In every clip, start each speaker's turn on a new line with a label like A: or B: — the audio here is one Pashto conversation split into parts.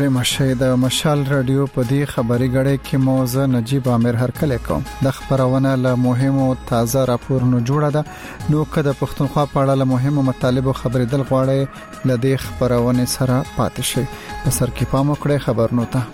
A: ستړي مشه د مشال رادیو په دې خبري غړې کې موزه نجیب عامر هرکله کوم د خبرونه له مهمو تازه راپورونو جوړه ده نو کده پښتونخوا په اړه له مهمو مطالبو خبرېدل غواړي لدې خبرونه سره پاتې شي په سر کې پام وکړئ خبرونو ته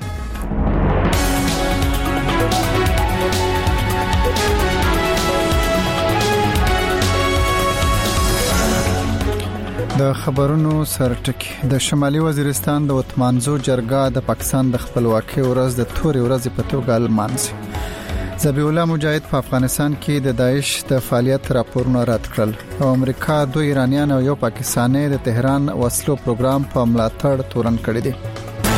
A: د خبرونو سرټکی د شمالي وزیرستان د وتمانزو جرګه د پاکستان د خپلواکۍ ورځ د توري ورځ په توګه لمانځي ذبیح الله مجاهد په افغانستان کې د داعش د فعالیت راپورونه رد کړل او امریکا دوه ایرانیان او یو پاکستانی د تهران وسلو پروګرام په ملاتړ تورن کړی دی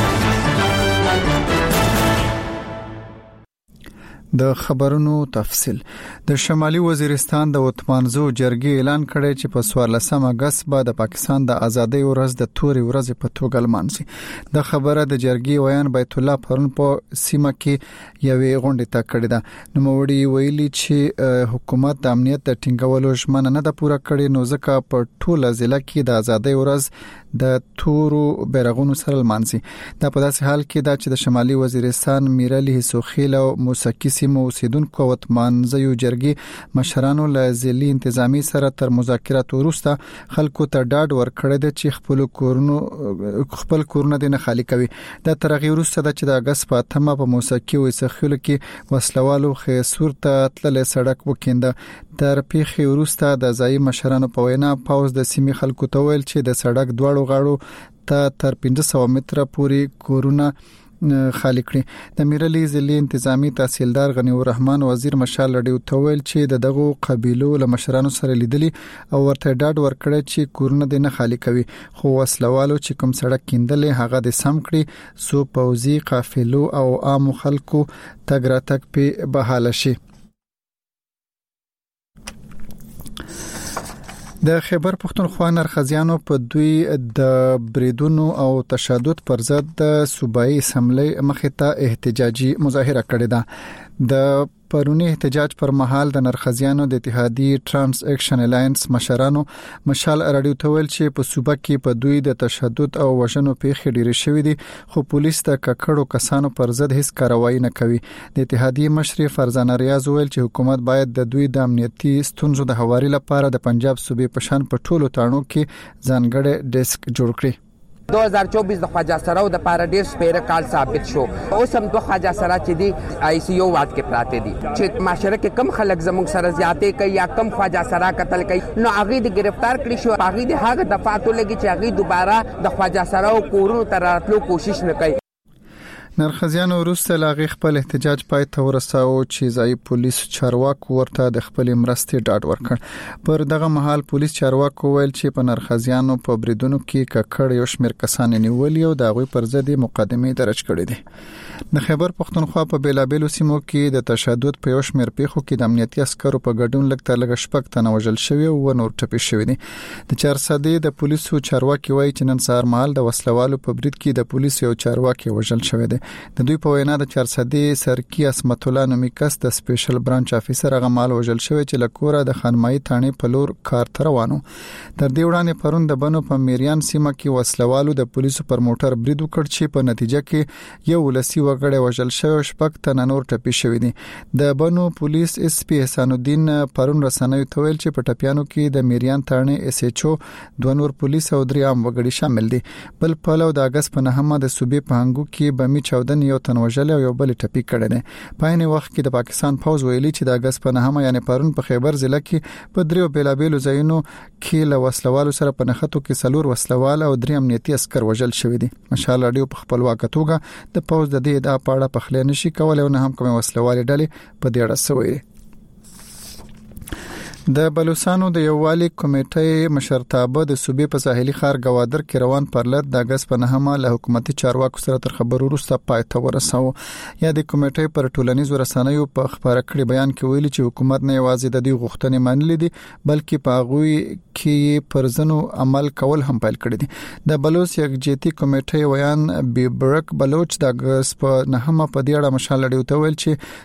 A: د خبرونو تفصيل د شمالي وزیرستان د وتمانزو جرګې اعلان کړی چې په 14 اگست به د پاکستان د ازادۍ ورځ د توري ورځ په توګه لمانځي د خبره د جرګې ویان بیت الله پرون په سیمه کې یوې غونډې ته کړی ده نو موړي ویلي چې حکومت د امنیت د ټینګولو ژمنه نه ده پوره کړې نو ځکه په ټوله ضلع کې د ازادۍ ورځ د تورو بیرغونو سره لمانځي دا په داسې حال کې دا چې د شمالي وزیرستان میرالي سوخیل او موسکی سیمو اوسیدونکو وتمانزیو جرګې مشرانو له ځلي انتظامی سره تر مذاکراتو وروسته خلکو ته ډاډ ورکړی دی چې خپل کورونه د نه خالی کوي د ترغیب وروسته د چې د اگست په 8 په موسکی وسخیل کې وسلوالو خیسور ته تلل سړک وکینده تر پیخي وروسته د ځای مشرانو په وینا پاوز د سیمې خلکو ته ویل چې د سړک دواړو غاړو ته تر 1500 متره پورې کورونه خالی کړي د میرالي ځلي انتظامی تحصیلدار غنی الرحمن وزیر مشال لډیو تویل چې دغه قبيلو له مشرانو سره لیدلي او ورته ډاډ ورکړی چې کورونه د نه خالی کوي خو وسلوالو چې کوم سړک کیندلې هغه د سم کړي سو پوزي قافلو او عام خلکو تګ راتګ په بحاله شي د خیبر پښتونخوا نرخزیانو په دوی د بریدونو او تشدد پر ضد د صوبایي اسمبلی مخې ته احتجاجي مظاهره کړې ده د پرونی احتجاج پر مهال د نرخزیانو د اتحادی ترانس اکشن الاینس مشرانو مشال رادیو تویل چې په صوبه کې په دوی د تشدد او وژنو پیښې ډېرې شوې دي خو پولیس د ککړو کسانو پر ضد هیڅ کاروایی نه کوي د اتحادی مشر فرزانه ریاض ویل چې حکومت باید د دوی د امنیتي ستونزو د هواري لپاره د پنجاب صوبې په شان په ټولو تاڼو کې ځانګړی ډیسک جوړ کړي
B: 2024 د خواجه سراو د پاره ډیر سپیره کال ثابت شو اوس هم دوه خواجه سرا چې دی آی سی یو واټ کې پراته دي چې معاشره کې کم خلک زموږ سره زیاتې کوي یا کم خواجه سرا قتل کوي نو هغه د گرفتار کړی شو هغه د هغه دفعاتو لګي چې هغه دوباره د خواجه سراو کورونو تر راتلو کوشش نه کوي
A: نرخزیانو وروسته لاغي خپل احتجاج پای ته ورساو چې ځای پولیس چارواکو ورته د خپل مرستې ډاډ ورکړ پر دغه مهال پولیس چارواکو ویل چې په نرخزیانو په بریدونو کې ککړ یو شمېر کسان نیولي او د غوي پر ضد مقدمه درج کړې دي د خیبر پښتونخوا په بیلابیلو سیمو کې د تشدد په یو شمېر پیښو کې د امنیتي عسکرو په ګډون لګ تر شپږ تنه وژل شوی او نور ټپي شوی دي د 400 د پولیسو چارواکي وایي چې نن سهار مهال د وسلوالو په برید کې د پولیسو یو چارواکي وژل شوی دی د دوی په وینا د 400 سرکی اسمت الله نومي کس د سپیشل برانچ افیسر هغه مال وژل شوی چې لکوره د خانمای تانې په لور کار تر روانو تر دې وړاندې پرون د بنو په میریان سیمه کې وسلوالو د پولیسو پر موټر برید وکړ چې په نتیجه کې یو ولسی وګړی وژل شوی شپږ تنه نور ټپي شوی دي د بنو پولیس اس پی احسان الدین پرون رسنیو ته ویل چې په ټپیانو کې د میریان تانې اس ایچ او دوه نور پولیس او درې عام وګړي شامل دي بل په لو د اگست په 9 د صوبې په هنګو کې بمی 14 یو تن وژل او یو بل ټپي کړي نه په عین وخت کې د پاکستان فوج ویلي چې د اگست په 9 یعنی پرون په خیبر ضلع کې په دریو بیلابیلو ځایونو کې له وسلوالو سره په نخښتو کې سلور وسلوال او درې امنیتي عسكر وژل شوی دي مشال اډیو په خپل واکتوګه د فوج د دې ادعا په اړه په خله نشي کولای او نه هم کوم وسلوال ډلې په دې اړه سوي د بلوچستان د یووالي کمیټې مشرتابه د صوبې په ساحلي ښار گوادر کې روان پرلط د اگست په 9 له حکومتي چارواکو سره تر خبرو وروسته پای ته ورساو یا د کمیټې پر ټولنیزو رسنیو په خبره کړي بیان کې ویلي چې حکومت نه یوازې د دې غوښتنې منلې دي بلکې په هغه کې پرزنو عمل کول هم پیل کړی دي د بلوچ یکجهتي کمیټې ویان بیبرک بلوچ د اگست په 9 په دې اړه مشال لري او ویل چې د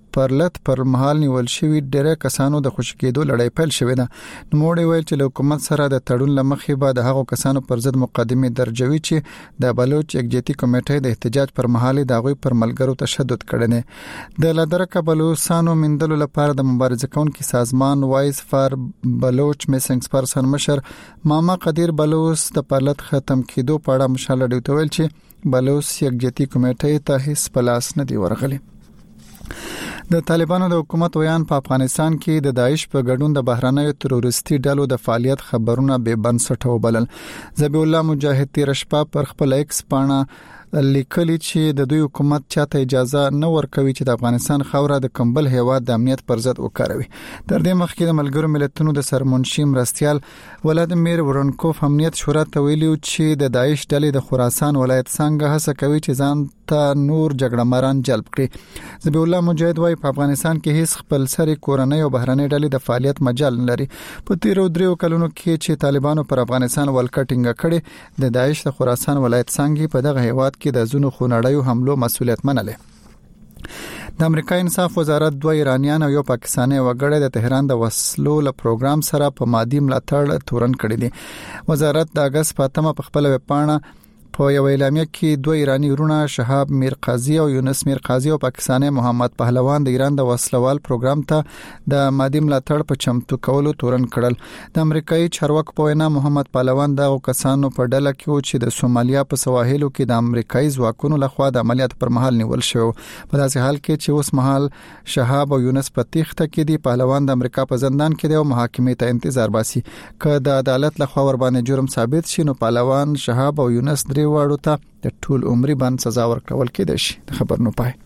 A: پرلط پر مهال نیول شوی ډېر کسانو د خوشی کېدو لړۍ پیل شوې ده. نوموړي ویل چې حکومت سره د تړون لمخې به د هغو کسانو پر ضد مقدمه درجوي چې د بلوچ یکجهتي کمیټې د احتجاج پر مهال د هغوی پر ملګرو تشدد کړي. د لدرکه بلوچستانو مندلو لپاره د مبارزه کوونکي سازمان وایس فار بلوچ میسنګز پرسن مشر ماما قدیر بلوچ د پرلط ختم کېدو په اړه مشاله ډیو تویل چې بلوچ یکجهتي کمیټې ته هیڅ پلاس نه دی ورغلی. د طالبانو د حکومت ویان په افغانستان کې د داعش په ګډون د بهرانيو تروریستي ډلو د فعالیت خبرونه به بنسټ وبلل. ذبیح الله مجاهد تیر شپه پر خپل ایکس پاڼه لیکلی چې د دوی حکومت چاته اجازه نه ورکوي چې د افغانستان خوره د کمبل هیواد د امنیت پر ضد وکاروي. تر دې مخکې د ملګرو ملتونو د سرمنشي مرستيال ولادمیر ورونکوف امنیت شورا ته ویلي چې د داعش ډلې د خراسان ولایت څنګه هڅه کوي چې ځان ته نور جګړه ماران جلب کړي. ذبیح الله مجاهد وايي په افغانستان کې هیڅ خپل سری کورنۍ او بهرنۍ ډلې د فعالیت مجال نه لري. په تیرو 3 کلونو کې چې طالبانو پر افغانستان ولکټینګ کړي د داعش د خراسان ولایت څنګه په دغه هیواد کې د زونو خونړیو حملو مسؤلیت منله. د امریکا انصاف وزارت 2 ایرانیان او یو پاکستانی وګړی د تهران د وسلو له پروګرام سره په مادي ملاتړ تورن کړی دی. وزارت د اگست په 8 په خپل وپاڼه په یو اعلامیه کې 2 ایرانی ورونه شهاب میر قاضي او یونس میر قاضي او پاکستانی محمد پهلوان د ایران د وسلوال پروګرام ته د مادي ملاتړ په چمتو کولو تورن کړل. د امریکایي چارواکو په وینا محمد پهلوان د کسانو په ډله کې چې د سومالیا په سواحلو کې د امریکایي ځواکونو لخوا د عملیات پر مهال نیول شو. په داسې حال کې چې اوس مهال شهاب او یونس په تخته کې دي، پهلوان د امریکا په زندان کې دی او محاکمې ته انتظار باسي. که د عدالت لخوا ور باندې جرم ثابت شي نو پهلوان، شهاب او یونس درې واړو ته د ټول عمرې باندې سزا ورکول کېدای شي. خبر نو پای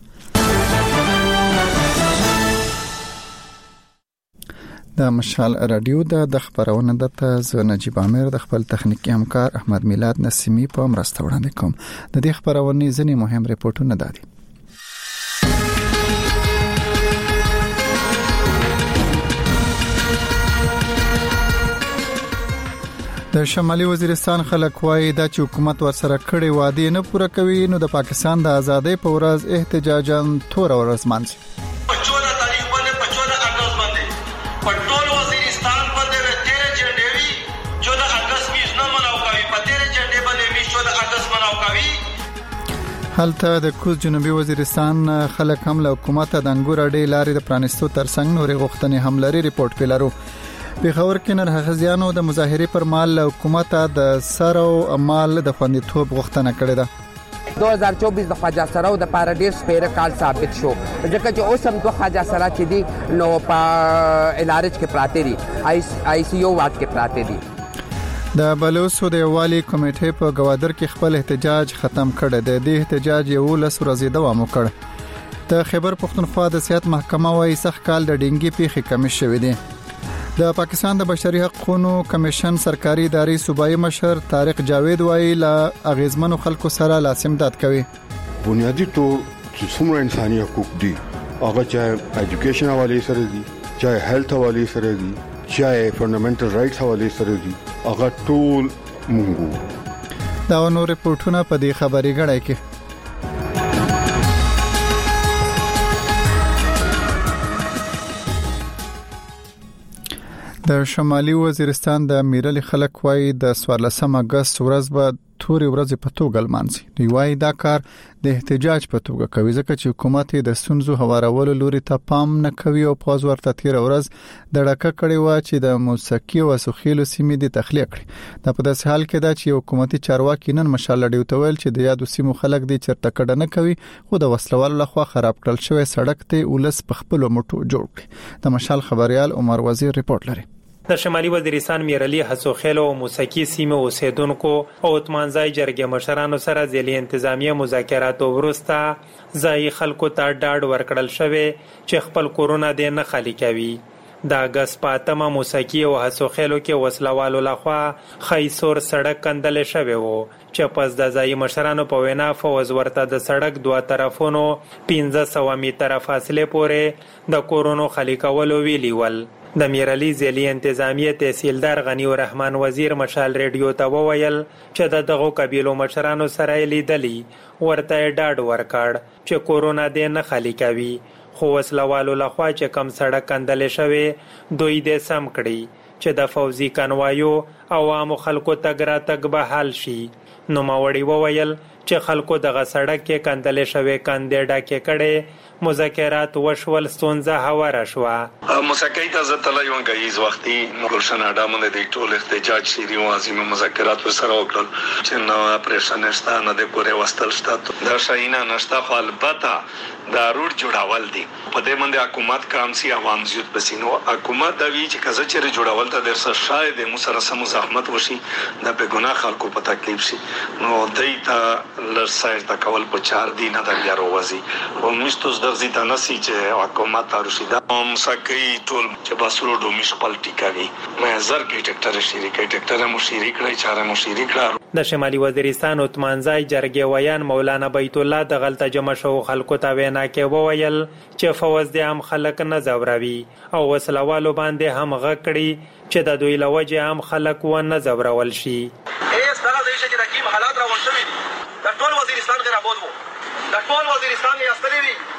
A: د مشال رادیو د خبرونه د ز نجیب امیر د خپل تخنیکی همکار احمد میلاد نسیمی په مرسته وړاندې کوم. د دې خبرونه ځینې مهم ریپورتونه دادي. د شمالي وزیرستان خلک وایي دا چې حکومت ورسره کړي وعده نه پوره کوي نو د پاکستان د ازادۍ په ورځ احتجاجان تور ورځ مانځي. په 14 تاریخ باندې 15 اگست باندې په ټول وزیرستان باندې 13 جنډې وی 14 اگست میز نه مناو کوي، په 13 جنډې باندې میز 14 اگست مناو کوي. هلته د کوز جنوبي وزیرستان خلک هم له حکومت د انګور اډې لارې د پرانستو ترڅنګ نورې غوښتنې هم لري. ریپورت پیلرو پیښور کې نرهغزیانو د مظاهرې پر مال له حکومت د سر او مال د خوندیتوب غوښتنه کړې ده.
B: 2024 د خواجه سراو د پاره ډیر سپیره کال ثابت شو، ځکه چې اوس هم د خواجه سرا چې دي نو په الارج کې پراته دي، آی سی یو واټ کې پراته دي.
A: د بلوچو د یووالي کمیټې په گوادر کې خپل احتجاج ختم کړ. د دې احتجاج 11 ورځې دوام وکړ. د خیبر پښتونخوا د سیاست محکمه وايي سخت کال د ډینګي پیښې کم شوې دي. د پاکستان د بشري حقوقو کمیشن سرکاري ادارې صوبایي مشر طارق جاوید وايي لا اغیزمنو خلکو سره لاسمداد کوي.
C: بنیادی طور چې څومره انساني حقوق دي هغه چاهے ایجوکیشن حواله سره دي، چاهے هیلث حواله سره دي، چاهے فندامنټل رائټس حواله سره دي، هغه ټول مونږ
A: دا نور ریپورتونه په دې خبري غړای کې. د شمالي وزیرستان د میرلی خلک وایي د 14 اگست ورځ به توري ورځ په توګه لمانځي. دوی وایي دا کار د احتجاج په توګه کوي ځکه چې حکومت د ستونزو هوارولو لوري ته پام نه کوي او پاز ورته تیر ورځ د ډکه کړي و چې د موسیقي او سوخیلو سیمې د تخلیق کړي. دا په داسې حال کې دا چې حکومتي چارواکي نن مشال ډیو تویل چې د یادو سیمو خلک دي چرته کډه نه کوي، خو د وسلوالو لخوا خراب کړل شوی سړک ته ولس په خپل موټو جوړ کړي. د مشال خبريال عمر وزیر ریپورت لري.
D: د شمالي وزیرستان میرلی حسوخیل او موسیقي سیمه اوسیدونکو او اتمانځای جرګې مشرانو سره ځلې انتظامیه مذاکرات ورسته ځای خلکو ته ډاډ ورکړل شوی چې خپل کورونه دې نه خالی کوي. د اگست په 8 موسیقي او حسوخیلو کې وسلوالو لخوا خیسور سړک کندل شوی وو چې پس د ځای مشرانو په وینا فوز ورته د سړک دوه طرفونو 1500 میټر فاصله پورې د کورونو خالی کولو ویلی ول. د میرعلی ځیلی انتظامیه تحصیلدار غنی الرحمن وزیر مشال ریډیو ته وویل چې دغه قبیلو مشرانو سره لیدلی ورته ډاډ ورکړ چې کورونا دې نه خالي کوي، خو وسلوالو لخوا چې کم سړک کندلې شوی دوی دې سم کړي چې د فوزي کنوایو عوامو خلکو تګ راتګ به حل شي. نوموړي وویل چې خلکو دغه سړک کې کندلې شوی کندې ډکې کړې، مذاکرات وشول، ستونزه هواره شوه.
E: موسیقی ته زه تللی وم ګهیز وختي ګلشن اډا باندې د ټول احتجاج شیري او عظیم مذاکرات ورسره وکړل چې نو اپریشن نشته، نه د کورې وستل شته، دا شاینا نشته، خو البته دا روډ جوړول دي په دې باندې حکومت کام سي عوام زیات پسینو حکومت دا وی چې کزه چیرې جوړول ته د سر شاید مو سره سم زحمت وشي د په ګناه خلکو په تکلیف شي، نو دیتا لسایت کول په 4 دینه د بیا روزي او مستوس درځي ته نسی چې حکومت تارشي دا مسکی ټول چې باسرو دومیش پالټی کوي مې زر کې ټکټر شریکي ټکټر مو شریکړی چاره مو شریکړه.
D: د شمالي وزیرستان عثمانزای جرګې ویان مولانا بیت الله د غلطه جمع شو خلکو ته وینا کې وویل چې فوز د عام خلک نه زوروي او وسلوالو باندې هم غکړي چې د دوی لوجه عام خلک و نه زورول شي.
F: ایس دغه د شي د کیم حالات راوړل شوی د ټول وزیرستان غیر آباد وو، د ټول وزیرستان یې استری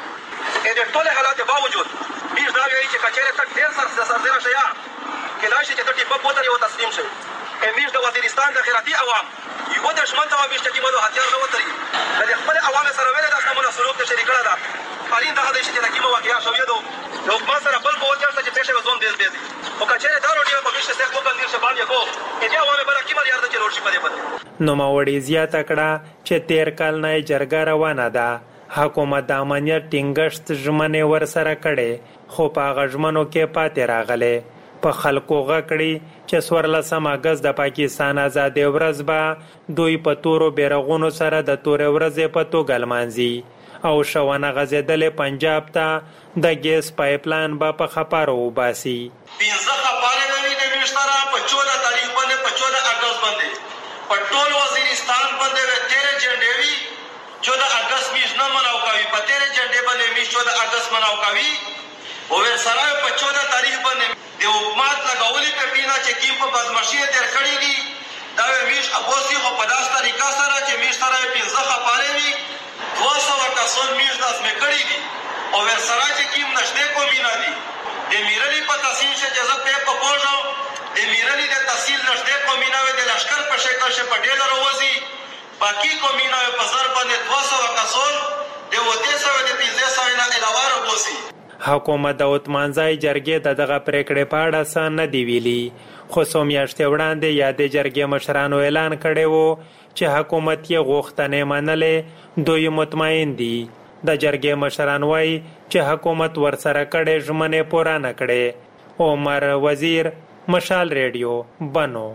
F: وي د ټول حالات باوجود بیش دا وی چې کچېره تک ډیر سره شیا کله چې ته په پوتره یو تسلیم شي امیش د وزیرستان د خیراتی عوام یو دشمن ته وبېشته کې مو هتیار نه وتري د خپل عوام سره ویل د اسمنه سلوک ته شریک کړه دا حالین دغه د شي د کیمو واقعیا شوې دو نو ما سره بل په وجه چې پېښه وزوم دې دې او کچېره دا روډي په بشه څخه په بندر شبان یو کې دا عوام بل کیمه یاد چې روډ شي په دې باندې.
D: نو ماوړي زیاته کړه چې 13 کال نه جرګه روانه ده، حکومت د امنیت ټینګښت ژمنې ورسره کړي خو په غژمنو کې پاتې راغله. په خلکو غکړي چې 14 اگست د پاکستان آزادۍ ورځ به دوی په تورو بیرغونو سره د تورې ورځې په توګه لمانځي او شونه غځېدلې پنجاب ته د ګیس پایپلاین به په خپارو وباسي.
F: 15 خپارې د میشترا په 14 تاریخ باندې په 14 اگست باندې په ټول وزیرستان باندې 13 جنډې وی 14 اگست میش نه مناو کوي، په 13 جنډې باندې میش 14 اگست مناو کوي او ورسره په 14 تاریخ باندې د حکومت لګولې په پینا چې کیم په بدمعشي تیر کړی دي دا میش ابوسی خو په داس طریقه سره چې میش سره 15 خپارې وي 200 کسان میش داس مې کړی دي او ورسره چې کیم نشته کومینا دي د میرلی په تحصیل چې ځکه په پوجو د میرلی د تحصیل نشته کومینا و د لشکر په شکل چې په ډېر روزي باقی کومینا په سر باندې 200 کسان د وته سره د 1500 نه علاوه وروسي.
D: حکومت د عثمانزای جرګې دغه پریکړې په اړه څه نه دی ویلي، خو څو میاشتې وړاندې یادې جرګې مشرانو اعلان کړی و چې حکومت یې غوښتنې منلې، دوی مطمئن دي. د جرګې مشران وایي چې حکومت ورسره کړې ژمنې پوره نه کړې. عمر وزیر، مشال ریډیو، بنو.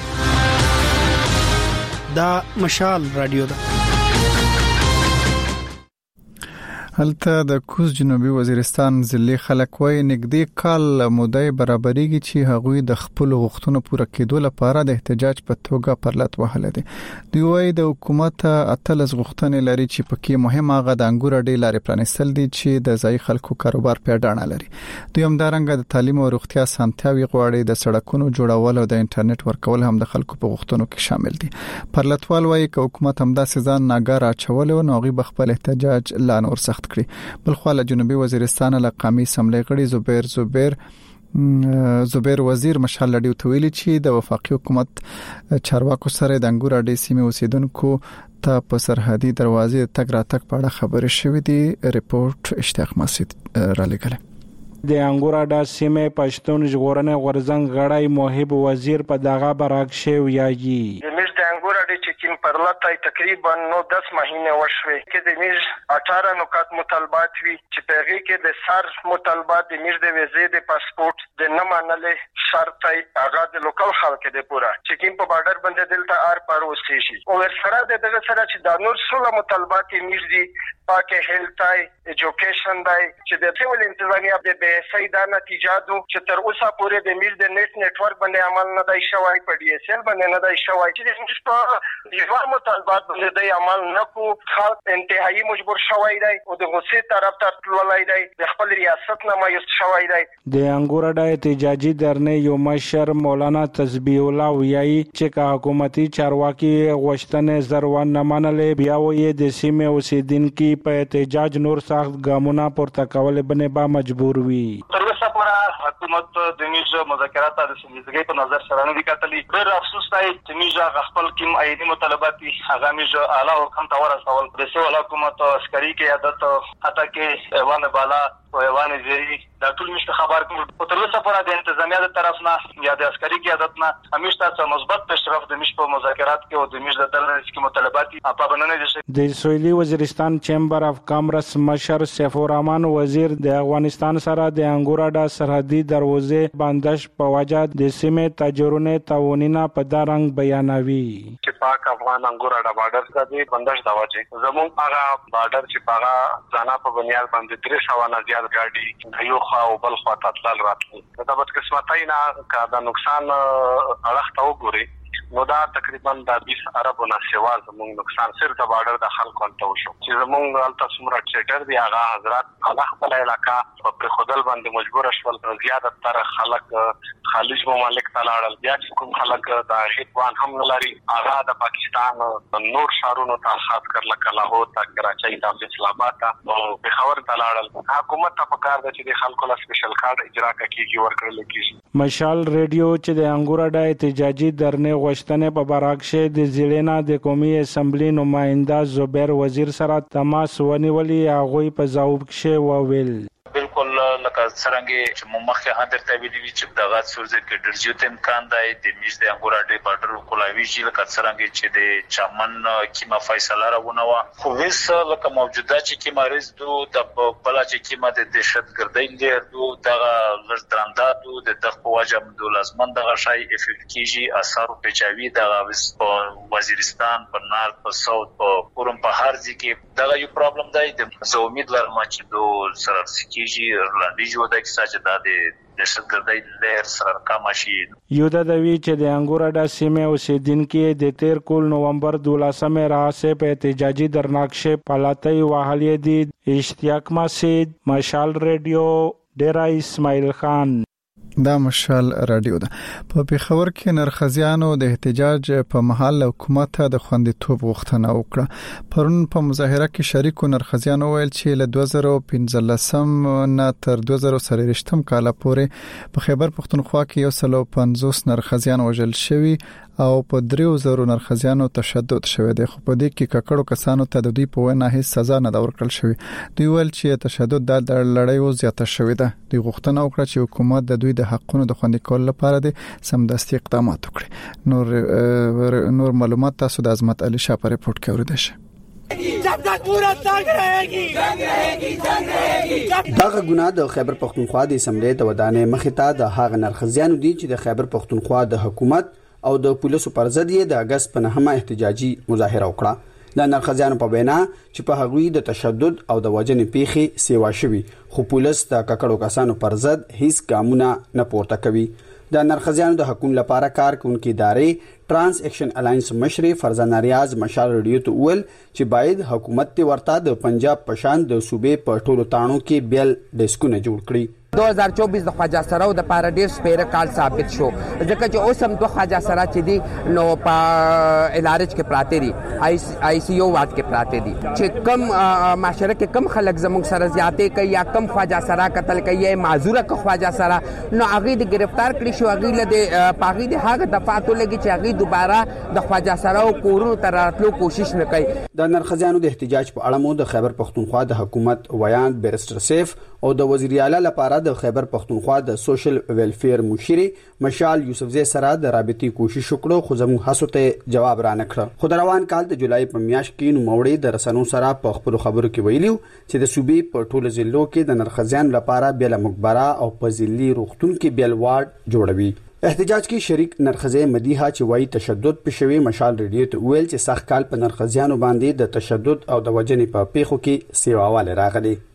G: دا مشال رادیو ده.
A: هلته د کوز جنوبي وزیرستان ضلع خلک وایي نږدې کال مودې برابرېږي چې هغوی د خپل غوښتنو پوره کېدو لپاره د احتجاج په توګه پرلط وهله دي. دوی وایي د حکومت اتلس غوښتنې لري چې پکې مهمه غو د انګور ډېر لارې پرانیستل دي چې د ځای خلکو کاروبار پیډانه لري. دوی هم دارنګ د تعلیم او روغتیا سانتیاوي غواړي، د سړکونو جوړول او د انټرنیټ ورکول هم د خلکو په غوښتنو کې شامل دي. پرلطوال وایي چې حکومت هم داسې ځان ناګار اچول او نوغي بخپل احتجاج لا نور سخت کړی. بلخو له جنوبي وزیرستان له قومي اسمبلی غړي زبیر وزیر مشال لډیو تویلی چې د وفاقي حکومت چارواکو سره د انګور اډې سیمې اوسیدونکو ته په سرحدي دروازې تګ راتګ په اړه خبرې شوې دي. ریپورت اشتیاق مسعود را لګل.
H: د انګور اډې سیمې پښتون ژغورنې غورزنګ غړی موهب وزیر په دغه برعکس یایي
I: چکین پرلطای تقریبا 9-10 مهینه وشوي کې د میز 18 نکات مطالبات وی چې پیغي کې د سر مطالبات د میز د ویزې د پاسپورت د نه منلې شرط هغه د لوکل خلک د پورا چکین په بارډر باندې دلته ار پر وسی شي او سره دغه سره چې د نور څو مطالبات میز دي پاکه هیلتای ایجوکیشن دای چې د ټول انتظامیه د به سیدا نتیجه دو چې تر اوسه پورې د میز د نت نتورک باندې عمل نه دی شوی، په ډي اس ال باندې نه دی شوی چې د یو مطالبات باندې د عمل نه کو خلک انتهایی مجبور شوی دی او د غصې طرف ته تللی دی د خپل ریاست نه مایوس شوی دی
H: د انګور ډای احتجاجي درنې یو مشر مولانا تسبیح الله ویایي چې که حکومتي چارواکي غوښتنې زروان نه منلې بیا وایي د سیمې اوسیدونکي په احتجاج نور سخت ګامونه پورته کول باندې به مجبور وي.
I: تر اوسه پورې حکومت د میجو مذاکرات د سمجھګۍ په نظر سره نه دي کتلي. ډېر افسوس دی چې میجو خپل کوم عیني مطالبات هغه میجو اعلی حکم ته ورسول. د سول حکومت عسکري قیادت حتی کې ایوان بالا او ایوان زیری دا ټول مشته خبر کوم. تر اوسه پورې د انتظامیه د طرف نه یا د عسکري قیادت نه همیشه څه مثبت پیشرفت د میجو په مذاکرات کې او د میجو د دلته کې مطالبات په بننه دي.
H: د سویلي وزیرستان چیمبر اف کامرس مشر سیف الرحمن وزیر د افغانستان سره د انګورډا سرحدي دروازې بندش په وجه د سیمې تاجرونه تاونینا په دارنګ بیانوي
I: چې پاک افغان انګورډا بارډر ته د بندش دا وجه زموږ هغه بارډر چې پاغه ځانا په بنیاد باندې 300 نه زیات ګاډي یو خوا او بل خوا تطلال راتلي. دا بد قسمتای نه کا دا نقصان اړخ ته وګوري نو دا تقریبا د 20 اربو نه سوا زموږ نقصان صرف د بارډر د خلکو ته وشو چې زموږ الته څومره چټر دی هغه حضرات هغه خپل علاقہ په خودل باندې مجبور شول. زیاده تر خلک خالص ممالک ته لاړل. بیا چې کوم خلک د هیڅوان هم نه لري هغه د پاکستان نور شهرونو ته خاص کر لکه لاهور ته کراچۍ ته اسلام آباد ته او پېښور ته لاړل. حکومت ته پکار ده چې د خلکو له سپیشل کارت اجرا کیږي ورکړل کیږي.
H: مشال ریډیو چې د انګورډا احتجاجي درنې غوښتنې په براکشه د زیلینا د قومي اسمبلی نماینده زبیر وزیر سره تماس ونیولي. هغه په ځواب کې وویل
J: بالکل لکه څنګه چې مخکې هندر ته ویلي چې دغه سورځ کې ډرجوت امکان دی د میز د انګورډا بارډر کولاوي چې لکه څنګه چې د چمن کیما فیصله راونه و خو وس لکه موجوده چې کیما رز دو د بل چې کیما د دهشتګردۍ لري دو دغه لږ دو د دغه واجب د لازمن دغه شای افیکټ کیږي اثر په چاوي دغه وزیرستان په نارت په ساوث په پورم په هر ځای کې دغه یو پرابلم دی. زه امید لرم چې دو سره کیږي لاندې جو د کیسه د دهشتګردۍ لهر سره کم شي.
H: یو د دوی چې د انګورډا سیمه اوسیدونکو د 13 کول نومبر 12 راځه په احتجاجي درناکشه پالاتای واهلې دي. اشتیاق مسجد مشال ریډیو ډیرا اسماعیل خان.
A: دا مشال رادیو ده. په پیښور کې نرخزیانو د احتجاج په محل حکومت ته د خوندیتوب غوښتنه وکړه. پرون په مظاهره کې شریکو نرخزیانو ویل چې له 2015 نه تر 2023 کال پورې په خیبر پختونخوا کې 150 نرخزیان وژل شوي او په 3000 نرخزیانو تشدد شوی دی. خو په دې کې ککړو کسانو ته د دوی په وینا هیڅ سزا نه ورکړل شوی. دوی ویل چې تشدد د لړۍ زیاته شوی ده. دوی غوښتنه وکړه چې حکومت د دوی د حقونو د خوندي کولو لپاره د سمدستي اقدامات وکړي. نور معلومات تاسو د عظمت علي شاه په ریپورت کې اوریدئ شئ.
K: जब तक पूरा जंग रहेगी जंग रहेगी जंग रहेगी. دغه ګناه د خیبر پختونخوا د اسمبلی د ودانې مخې ته د هغه نرخزیانو دي چې د خیبر پختونخوا د حکومت او د پولیسو پر ضد یې د اگست په 9 احتجاجي مظاهره وکړه. د نرخزیانو په وینا چې په هغوی د تشدد او د وژنې پیښې سیوا شوي خو پولیس د ککړو کسانو پر ضد هیڅ ګامونه نه پورته کوي. د نرخزیانو د حقوقو لپاره کار کوونکې ادارې ترانس ایکشن الاینس مشر فرزانه ریاض مشال ریډیو ته ویل چې باید حکومت ته ورته د پنجاب پشان د صوبې په ټولو تاڼو کې بیل ډیسکونه جوړ کړي.
B: 2024 د خواجه سراو د پاره ډیر سپیره کال ثابت شو ځکه چې اوس هم د خواجه سرا چې دی نو په الارج کې پراته دي آی سی یو وارد کې پراته دي چې کم معاشره کې کم خلک زموږ سره زیاتې کوي یا کم خواجه سرا قتل کوي یا معذوره کو خواجه سرا نو هغه د گرفتار کړی شو. هغه له پاغي د هغه دفعاتو لګي چې هغه دوباره د خواجه سراو کورونو ته راتلو کوشش نه کوي.
K: د نرخزیانو د احتجاج په اړه مو د خیبر پختونخوا د حکومت ویان بیرستر سیف او د وزیر اعلی لپاره د خیبر پختونخوا د سوشل ویلفیر مشیر مشال یوسفزی سره د رابطې کوشش وکړو خو زموږ هڅو ته جواب را نکړ. خو د روان کال د جولای په میاشت کې نوموړي د رسنیو سره په خپل خبرو کې ویلو چې د صوبې په ټولو ضلعو کې د نرخزیان لپاره بیل مقبره او په ضلعي روغتون کې بیل وارډ جوړوي. احتجاج کې شریک نرخزی مدیحه چې وایي تشدد پښوی مشال ریډیو ته ویل چې سخت کال په نرخزیانو باندې د تشدد او د وجنې په پیښو کې سیواواله راغلي.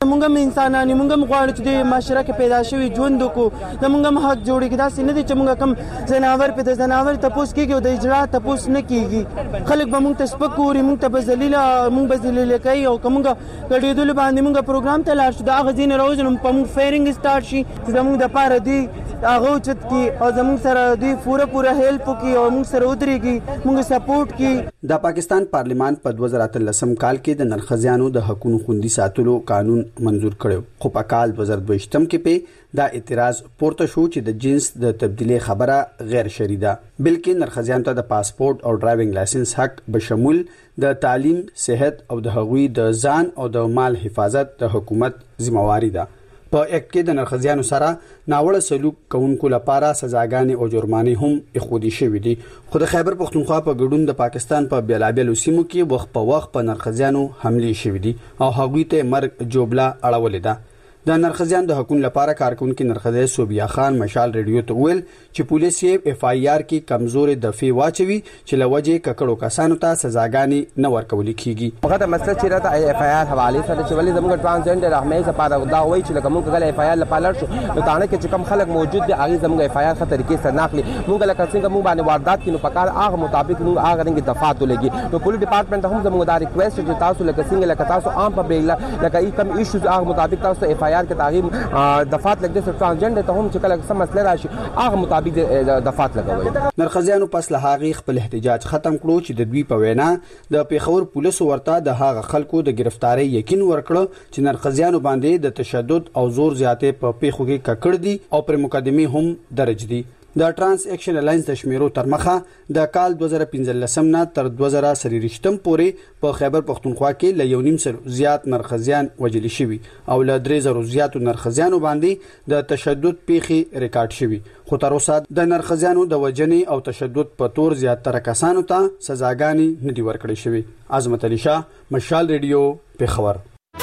L: موږ هم انسانان یو، موږ هم غواړو چې د معاشره کې پیدا شوي ژوند وکړو، زموږ هم حق جوړېږي. داسې نه دی چې موږ کوم ځناور په د ځناور تپوس کېږي او د اجرا تپوس نه کېږي. خلک به موږ ته سپک ګوري، موږ ته به ذلیله، موږ به ذلیله کوي او که موږ ګډېدلو باندې موږ پروګرام ته لاړ شو د هغه ځای نه راوځو نو په موږ فایرنګ سټارټ شي چې زموږ دپاره دوی هغه اوچت کړي او زموږ سره دوی پوره هیلپ وکړي او موږ سره ودرېږي، موږ سپورټ کړي.
K: د پاکستان پارلیمان په 2013 کال کې د نرخزیانو د حقوقو خوندي ساتلو قانون منزور کړو، خو په کال 2022 کې په دا اعتراض پورته شو چې د جنس د تبدیلی خبره غیر شرعي ده، بلکې نرخزیانو ته د پاسپورت او ډرایوینګ لایسنس حق بشمول د تعلیم، صحت او د هغوی د ځان او د مال حفاظت د حکومت ذمہواری ده. په یک کې د نرخزیانو سره ناوړه سلوک کوونکو لپاره سزاګانې او جرمانې هم اخودي شوې دي. خو د خیبر پختونخوا په ګډون د پاکستان په بیلابیلو سیمو کې وخت په وخت په نرخزیانو حملې شوې دي او هغوی ته مرګ جوبله اړولې ده. د نرخزیان د حقوقو لپاره کارکونکو نرخزی صوبیا خان مشال ریډیو ته ویل چې پولیس یې اف آی آر کې کمزورې دفعې واچوي چې لوجه ککړو کسانو ته سزاګانې نه ورکول کیږي.
B: هغه د مسله چې راته اف آی آر حواله سره چې ولې زموږ ترانسجنډر احمد لپاره دا وایي چې لکه موږ غل اف آی آر لپاره شو نو تانه کې چې کم خلک موجود دي هغه زموږ اف آی آر خطر کې سره ناخلي، موږ لکه څنګه موږ باندې واردات کینو پکار هغه مطابق موږ هغه رنګ دفعات ولګي. نو پولیس ډپارټمنټ هم زموږ دا ریکوست چې تاسو لکه څنګه لکه تاسو عام په بیل لکه کم ایشوز هغه مطابق تاسو اف آی آر کې تعقیب دفعات لګ د ترانسجنډر ته هم چې کله سم مسله راشي هغه مطابق دفعات لګوي.
K: نرخزیانو پس له هغه خپل احتجاج ختم کړو چې د دوی په وینا د پیښور پولیسو ورته د هغه خلکو د گرفتاری یقین ورکړ چې نرخزیانو باندې د تشدد او زور زیاتې په پیښو کې ککړ دي او پر مقدمه هم درج دي. د ترانس اکشن الاینس د شمیرو تر مخه د کال 2015 نه تر 2023 پورې په خیبر پختونخوا کې ل 1.5 زیات نرخزیان وجل شوي او ل 3000 زیاتو نرخزیانو باندې د تشدد پیښې ریکارډ شوي، خو تر اوسه د نرخزیانو د وجنې او تشدد په تور زیاتره کسانو ته سزاګانې نه دي ورکړې شوي. عظمت علي شاه، مشال ریډیو، پیښور.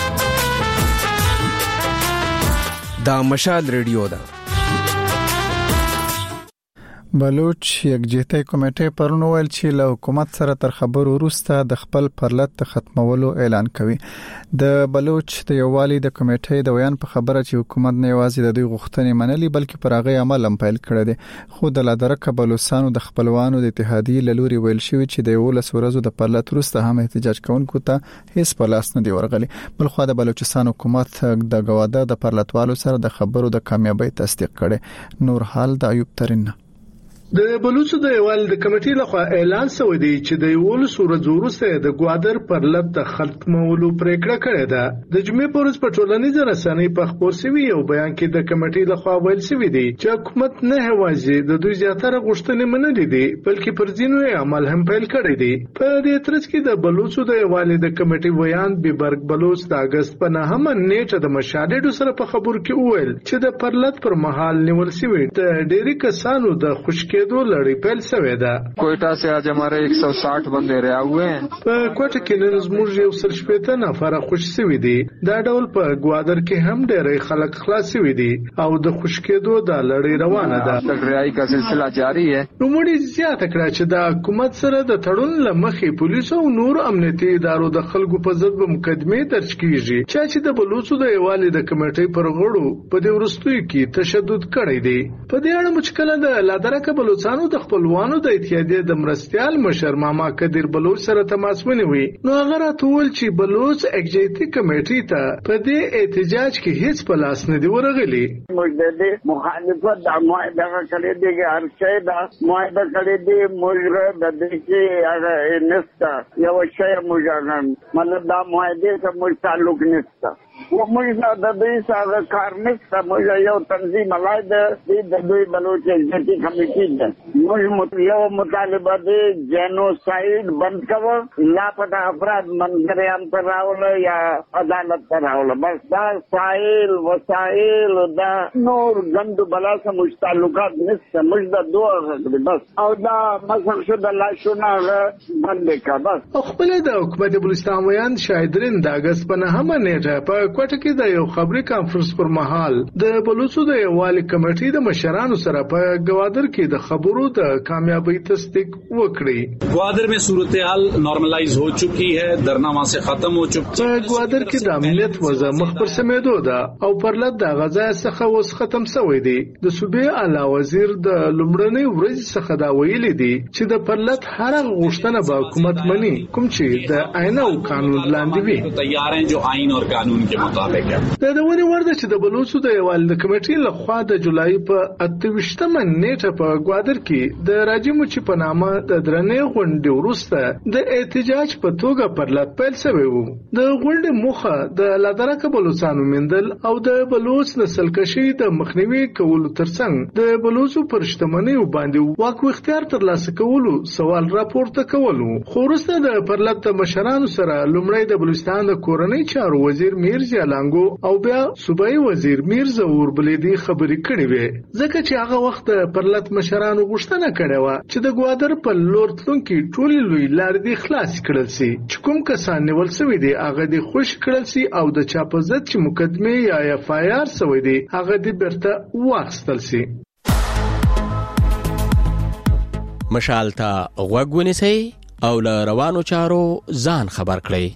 M: دا مشال ریډیو ده.
A: بلوچ یکجهتي کمیټه پرون ویل چې له حکومت سره تر خبرو وروسته د خپل پرلط ختمولو اعلان کوي. د بلوچ د یووالي د کمیټې د ویان په خبره چې حکومت نه یوازې د دوی غوښتنې منلي بلکې پر هغه عمل هم پیل کړی دی، خو د لادرکه بلوچستانو د خپلوانو د اتحادیې لوري ویل شوی چې د 11 ورځو د پرلط وروسته هم احتجاج کوونکو ته هیڅ په لاس نه دی ورغلی. بلخو د بلوچستان حکومت د غواده د پرلطوالو سره د خبرو د کامیابی تصدیق کړي. نور حال د ایوب ترین.
N: د بلوچ د یووالي د کمیټې لخوا اعلان شوی دی چې د 11 ورځو وروسته د ګوادر پرلط د ختمولو پریکړه کړې ده. د جمعې په ورځ په ټولنیزو رسنیو په خبر شوی یو بیان کې د کمیټې لخوا ویل شوی دی چې حکومت نه هوازي د دوی زیاتره غوښتنې منلې دي بلکې پر ځینو عمل هم پیل کړی دی. په دې ترڅ کې د بلوچ د یووالي د کمیټې ویان بیبرګ بلوچ د اگست په 9 نیټه د مشاهدو سره په خبر کې ویل چې د پرلط پر مهال نیول شوی د ډېری کسانو د خشکې दो लड़ी पहल सवेदा
O: कोयटा से आज हमारे 160 बंदे रहे हुए हैं
N: په کوټه کې نن زموږ یو سل شپته نفر خوش شوی دي. دا ډول په ګوادر کې هم ډېر خلک خلاص شوی دي او د خوشکېدو د لړۍ روانه ده.
O: تګریای کا سلسله جاری ہے.
N: نوموړي زیاته کړه چې د حکومت سره د تړون لمخې پولیسو او نور امنیتي ادارو د خلکو په ضد مقدمه درج کیږي چې د بلوچو د یووالي د کمیټې پر غړو په دې ورستوي کې تشدد کړی دی. په دې اړه مشکله د لادرکه بلوچستانو د خپلوانو د اتحادیې د مرستيال مشر ماما قدیر بلوچ سره تماس ونیوي. نو هغه راټول چې بلوچ اکجیتی کمیټې ته په دې احتجاج کې هیڅ په لاس نه دی ورغلی.
P: موږ د مخالفت د معاهده کړې دي هر شی د معاهده کړې دي موږ د دې کې هغه نستا یو شی موږ مطلب دا معاهده سره موږ تعلق نستا موږ د دې سره کار نستا. موږ یو تنظیم لای د دوی بلوچ اکجیتی کمیټې ده. موږ یو مطالبه دي جنوساید بند کول، لاپته افراد منځریان پر راول یا عدالت پر راول. بس دا سائل وسائل دا نور غند بلا سره مستعلقات نسته. موږ د دوه بس او دا مسخ شو د لاشونه بند کا بس.
N: خپل د حکومت بلوچستان ویان شاهدرین د اگست په 9 نیټه په کوټه کې د یو خبري کانفرنس پر مهال د بلوچستان د یووالي کمیټې د مشرانو سره په گوادر کې د خبرو د کامیابی تصدیق وکړي.
Q: گوادر में सूरत-ए-हाल नॉर्मलाइज हो चुकी है, درنامه से ختم हो चुकी
N: है. گوادر کې د امنیت وضع مخ پر سمېدو ده او پرلط د غزا څخه اوس ختم شوی دی. د صوبې اعلی وزیر د لومړنۍ ورځې څخه دا ویلي دی چې د پرلط هر غوښتنه به حکومت مني کوم چې د آئین او قانون لاندې وي.
Q: تیار ہیں جو آئین اور قانون کے مطابق ہے.
N: د دوري ورده چې د بلوچستان د یووالي کمیټې له خوا د جولای په 28مه نیټه په گوادر کې د راجی موچی په نامه د درنې غونډې وروسته د احتجاج په توګه پرلط پیل شوی و. د غونډې موخه د لادرکه بلوچستان ومندل او د بلوچ نسل کشي د مخنیوي کولو ترڅنګ د بلوچو پر شتمنۍ باندې واک اختیار ترلاسه کولو سوال راپورته کولو. خو وروسته د پرلط مشرانو سره لومړی د بلوچستان د کورنۍ چارو وزیر میرزا لانګو او بیا صوبایي وزیر میرزا اوربلیدي خبرې کړې وې, ځکه چې هغه وخت پرلط مشرانو غوښتنه کړې و چې د گوادر په لور تلونکي ټولې لوی لارې دې خلاص کړل شي. چې کوم کسان نیول شوي دي هغه دې خوش کړل شي او د چا په ضد چې مقدمې یا FIR شوی دي هغه دې بیرته واخیستل شي.
R: مشال ته غوږ ونیسئ او له روانو چارو ځان خبر کړئ.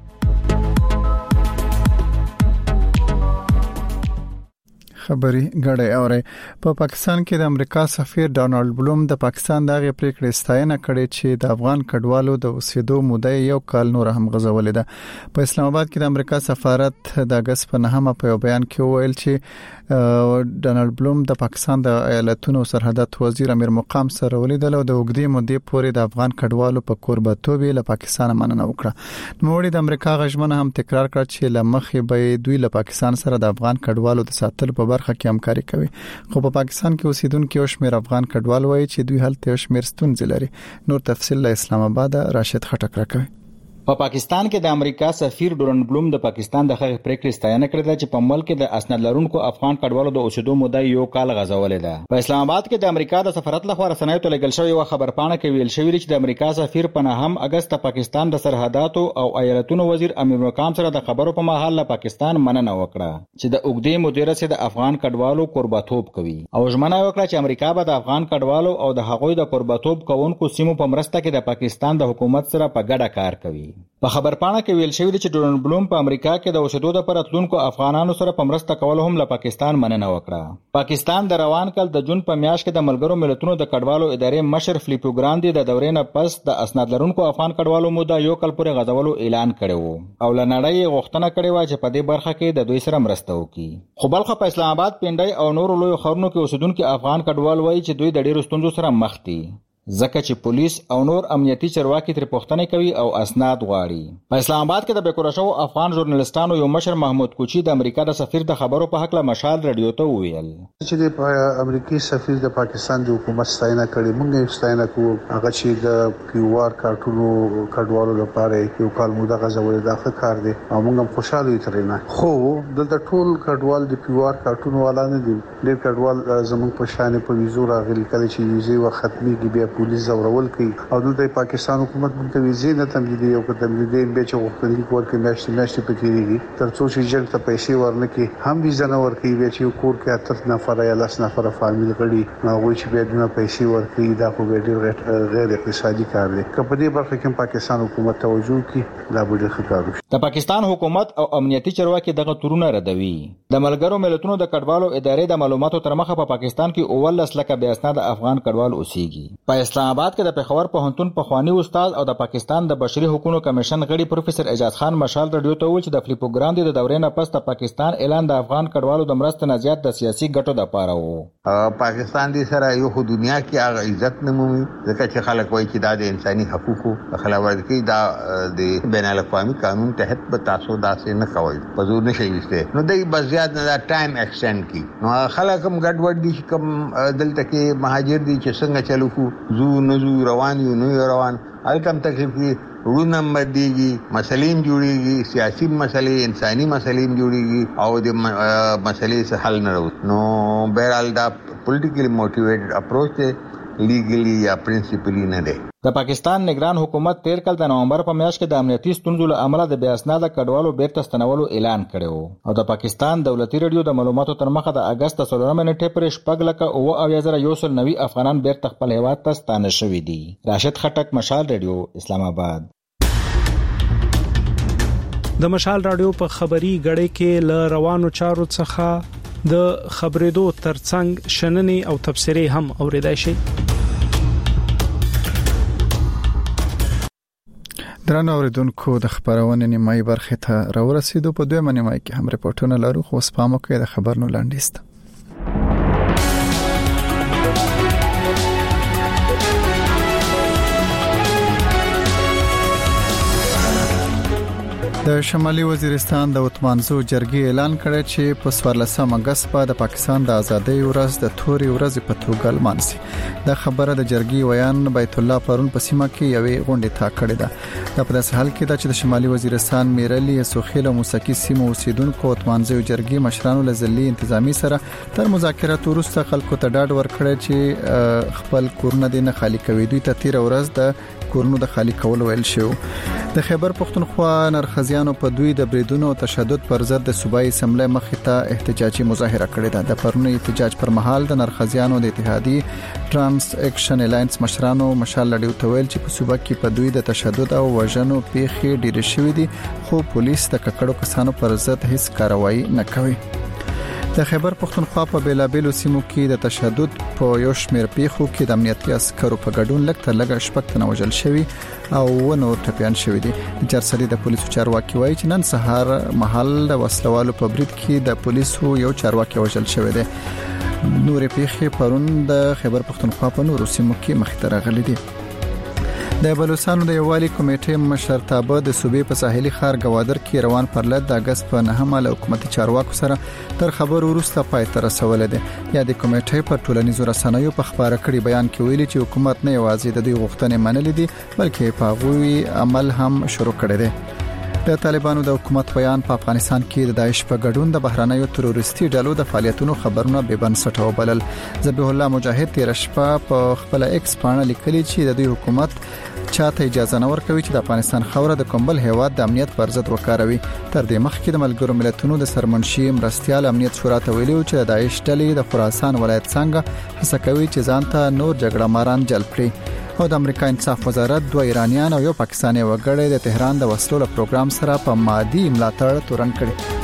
A: خبري غړې اوري. په پاکستان کې د امریکا سفیر ډونالد بلوم د پاکستان دغه پریکړې ستاینه کړې چې د افغان کډوالو د اوسېدو موده یو کال نور هم غځولې ده. په اسلام آباد کې د امریکا سفارت د اگست په 9 په بیان کې ویل چې ډونالد بلوم د پاکستان د ایالتونو سرحدات وزیر امیر مقام سره ولیدل او د وګړي مودې پورې د افغان کډوالو په کوربتوب له پاکستان مننه وکړه. نو د امریکا غږمنه هم تکرار کړ چې لمخې به دوی له پاکستان سره د افغان کډوالو د ساتلو په برخه کې همکاري کوي. خو په پاکستان کې اوسیدونکو یو شمېر افغان کډوال وایي چې دوی هلته یو شمېر ستونزې لري. نور تفصیل له اسلام آباد راشد خټک راکوي.
S: په پاکستان کې د امریکا سفیر ډونالد بلوم د پاکستان د هغې پریکړې ستاینه کړې ده چې په ملک کې د اسناد لرونکو افغان کډوالو د اوسېدو موده یو کال غځولې ده. په اسلام آباد کې د امریکا د سفارت لخوا رسنیو ته لېږل شوې یوه خبرپاڼه کې ویل شوي چې د امریکا سفیر په 9 اگست پاکستان د سرحداتو او ایالتونو وزیر امیر مقام سره د خبرو په مهال له پاکستان مننه وکړه چې د اوږدې مودې راهیسې د افغان کډوالو کوربتوب کوي او ژمنه وکړه چې امریکا به د افغان کډوالو او د هغوی د کوربتوب کوونکو سیمو په مرسته کې د پاکستان د حکومت سره په ګډه کار کوي. په خبرپاڼه کې ویل شوی چې ډونالد بلوم په امریکا کې د اوسېدو د پرتلونکو افغانانو سره په مرسته کول هم له پاکستان مننه وکړه. پاکستان د روان کال د جون په میاشت کې د ملګرو ملتونو د کډوالو ادارې مشر فلیپو ګراندي د دورې نه پس د اسناد لرونکو افغان کډوالو موده یو کال پورې غځولو اعلان کړی و او له نړۍ غوښتنه کړې و چې په دې برخه کې د دوی سره مرسته وکړي. خو بلخ په اسلام آباد پنډای او نور لوی ښارونو کې اوسیدونکو افغان کډوال وایي چې دوی د ډېرو ستونزو سره مخ دي ځکه چې پولیس او نور امنیتي چارواکي تر پوښتنې کوي او اسناد غواړي. په اسلام آباد کې د بیکوره شوو افغان ژورنالستانو یو مشر محمود کوچی د امریکا د سفیر د خبرو په حق له مشال رادیو ته وویل
T: چې د امریکایي سفیر د پاکستان د حکومت ستاینه کړې. موږ یې ستاینه کوو هغه چې د پیوار کارټونو کډوالو لپاره یو کال موده غځولې دا ښه کار دی او موږ هم خوشاله یو ترېنه. خو دلته ټول کډوال د پیوار کارټونو والا نه دي. ډېر کډوال زموږ په شان په ویزو راغلي کله چې ویزې وختمېږي بیا پولیس زورول کوي او دلته پاکستان حکومت موږ ته ویزې نه تمدیدوي او که تمدیدوي بیا چې غوښتنلیک ورکړي میاشتې په تېرېږي تر څو چې جنګ ته پیسې ورنکړي هم ویزه نه ورکوي. بیا چې یو کور کې 8 نفره یا 10 نفره فامیل غړي هغوی چې بیا دونه پیسې ورکوي دا خو بیا ډېر غیر اقتصادي کار دی. که په دې برخه کې پاکستان حکومت توجه وکړي دا به ډېر ښه کار وشي.
S: د پاکستان حکومت او امنیتي چارواکي دغه تورونه ردوي. د ملګرو ملتونو د کډوالو ادارې د معلوماتو تر مخه په پاکستان کې 19 لکه بې اسناده افغان کډوال اوسېږي. په اسلام آباد کې د پېښور پوهنتون پخوانی استاد او د پاکستان د بشري حقوقو کمیشن غړي پروفیسور اعجاز خان مشال رادیو ته وویل چې د فلیپو ګراندي د دورې نه پس د پاکستان اعلان د افغان کډوالو د مرستې نه زیات د سیاسي ګټو لپاره و.
U: پاکستان دې سره یو خو دنیا کې هغه عزت نه مومي ځکه چې خلک وایي چې دا د انساني حقوقو خلاف ورزي دا د بین الاقوامي قانون تحت به تاسو داسې نه کوئ په زور نشي وسته نو دوی بس زیات نه دا ټایم ایکسټند کی نو خلک هم ګډوډ دي کوم دلته کې مهاجر دي چې څنګه چلو کو زو نزو روان یو نو روان الکم تکلیف کی رونم بدیږي مسلې جوړيږي سیاسي مسلې انساني مسلې جوړيږي او د مسلې څخه حل نه راوځي. نو بهرحال دا پولیټیکلی موټیویټډ اپروچ دی لیګلی یا پرنسپلی نه دی.
S: د پاکستان نگران حکومت تیر کال د نومبر په میاشت کې د امنیتي ستونزو له امله د بې اسناده کډوالو بیرته ستنولو اعلان کړی او د پاکستان دولتي رادیو د معلوماتو تر مخه د اگست 16 نیټې پورې 6,91,190 افغانان بیرته خپل هیواد ته ستانه شوي دي. راشد خټک، مشال رادیو، اسلام آباد.
G: د مشال رادیو په خبري غړې کې ل روانو چارو څخه د خبرېدو ترڅنګ شننې او تبصرې هم اوریدای شي.
A: درنو اوریدونکو د خبرونې نیمایي برخه ته راورسېدو. په دویمه نیمایي کې هم رپورټونه لرو، خو سپامو کې د خبرونو لاندیست. د شمالي وزیرستان د اتمانزو جرګې اعلان کړی چې په 14 اگست په د پاکستان د ازادۍ ورځ د توري ورځ په توګه لمانځي. د خبره د جرګې ویان بیت الله پرون په سیمه کې یوې غونډې ته کړې ده. د په داسې حال کې چې د شمالي وزیرستان میرلی سوخیل او موسکی سیمو اوسیدونکو اتمانزو جرګې مشرانو له ځلې انتظامی سره تر مذاکرات وروسته خلکو ته ډاډ ورکړی چې خپل کورونه د نه خالی کوي. دوی ته 13 ورځ د کورونو د خالی کول ویل شو. د خیبر پختونخوا نرخزیانو په دوی د بریدونو او تشدد پر ضد د صوبایي اسمبلی مخې ته احتجاجي مظاهره کړې ده. د پرونی احتجاج پر مهال د نرخزیانو د اتحادیې ترانس اکشن الاینس مشرانو مشال لړیو ته ویل چې په صوبه کې په دوی د تشدد او وژنو پیښې ډېرې شوې دي، خو پولیس د ککړو کسانو پر ضد هیڅ کاروایی نه کوي. د خیبر پختونخوا په بیلابیلو سیمو کې د تشدد په یو شمېر پیښو کې د امنیتي عسکرو په ګډون لږ تر لږه 6 تنه وژل شوي او نور ټپيان شوي دي. جرسلي د پولیسو چارواکي وایي چې نن سهار محل د وسلوالو په برید کې د پولیسو یو چارواکي وژل شوی دی. نور پیښې پرون د خیبر پختونخوا په نورو سیمو کې مخ ته راغلي دي. د بلوچستان د یووالي کمیټې مشرتابه د صوبې په ساحلي ښار گوادر کې روان پرلط د اگست په 9 له حکومتي چارواکو سره تر خبر وروسته پای ته رسول دي. یا د کمیټې په ټولنیزو رسنیو په خبره کړي بیان کې ویلي چې حکومت نه یوازې د دوی غوښتنې منلې دي بلکې په غوي عمل هم شروع کړی دی. د طالبانو د حکومت بیان په افغانستان کې د داعش په ګډون د بهرانيو تروریستي ډلو د فعالیتونو خبرونه به بنسټه وبلل. ذبیح الله مجاهد تیر شپه په خپل ایکس باندې لیکلي چې د دوی حکومت چاته اجازه نه ورکوي چې د افغانستان خوره د کومبل هیواد د امنیت پر ضد وکاروي. تر دې مخکې د ملګرو ملتونو د سرمنشي مرستيال امنیت شورا ته ویلي چې د داعش ډلې د خراسان ولایت څنګه هڅه کوي چې ځانته نور جګړه ماران جلب کړي. او د امریکا انصاف وزارت 2 ایرانیان او یو پاکستاني وګړی د تهران د وسلو له پروګرام سره په مادي ملاتړ تورن کړي.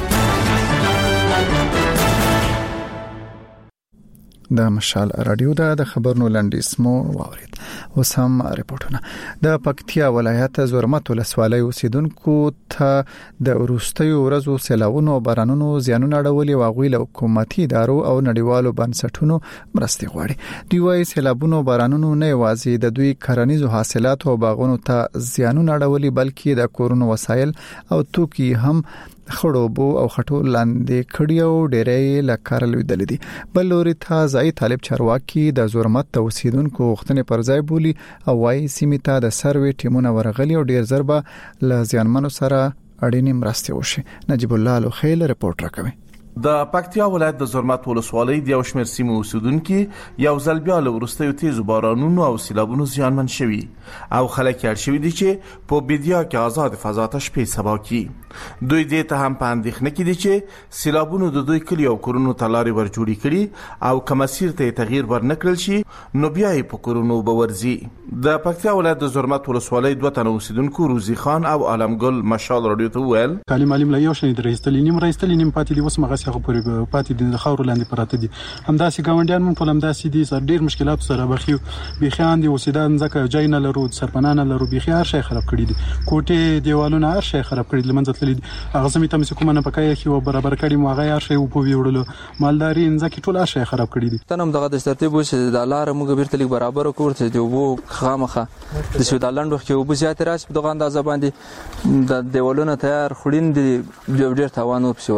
A: د مشال رادیو د خبرونو لاندیس مو واورید. اوس هم رپورټونه. د پکتیا ولایت زورمت ولسوالۍ اوسیدونکو ته د وروستیو ورځو سیلاوونو او بارانونو زیانونه اړولي واغوي له حکومتي ادارو او نړیوالو بنسټونو مرستې غواړي. دوی وايي سیلابونو بارانونو نه یوازې د دوی کرنیزو حاصلاتو او باغونو ته زیانونه اړولي بلکې د کورونو وسایل او توکي هم خړوبو او خټو لاندې کړي او ډېرې لکار لویدل دي. بل لوري ته ځای طالب چارواکي د زورمت د اوسیدونکو وختنې پر ځای بولی او وايي سیمه ته د سروي ټیمونه ورغلي او ډېر ضربه ل زیانمنو سره اړینې مرستې وشي. نجیب الله لوخیل رپورټ راکوي.
C: د پکتیا ولایت د زرمت ولسوالۍ د یو شمېر سیمو اوسیدونکو یو ځل بیا له وروستیو تیزو بارانونو او سیلابونو زیانمن شوي او خلک اړ شوي دي چې په بیدیا کې آزاد فضا ته شپې سبا کی. دوی دې ته هم په اندېښنه کې دي چې سیلابونو د دوی کلی او کورونو ته لارې ور جوړې کړي او کمسیر ته تغییر ورنکړل شي نو بیا یې په کورونو بورځي. د پکتیا ولایت د زرمت ولسوالۍ 2 تنه اوسیدونکو روزي خان او عالمګل مشال رادیو ته ویل
V: تعلیم لا یو شنه درېستل نیم پاتې دي وسمغه څنګه پورې پاتې دي د خاور لاندې پراته دي. همداسې ګاونډیان مون ټول همداسې دي سر ډیر مشکلات سره بخیو بخیان دي اوسیدان ځکه جای نه لرو سرپنان لرو بخي هر شي خراب کړی دي کوټه دیوالونه هر شي خراب کړی لمنځه تللی دي. هغه سمې تم کومه نه پکای خو برابر کړی مو هغه هر شي په ویوړلو مالداري انځکه ټول هر شي خراب کړی دي.
W: تنم دغه د ترتیب وشه د لار موږ بیرته لیک برابر کوړته دی وو خامخه د سویټزرلند وخت کې وبو زیات راځي په دغه اندازه باندې د دیوالونو تیار خړین دي ډیر تاوان په ورس.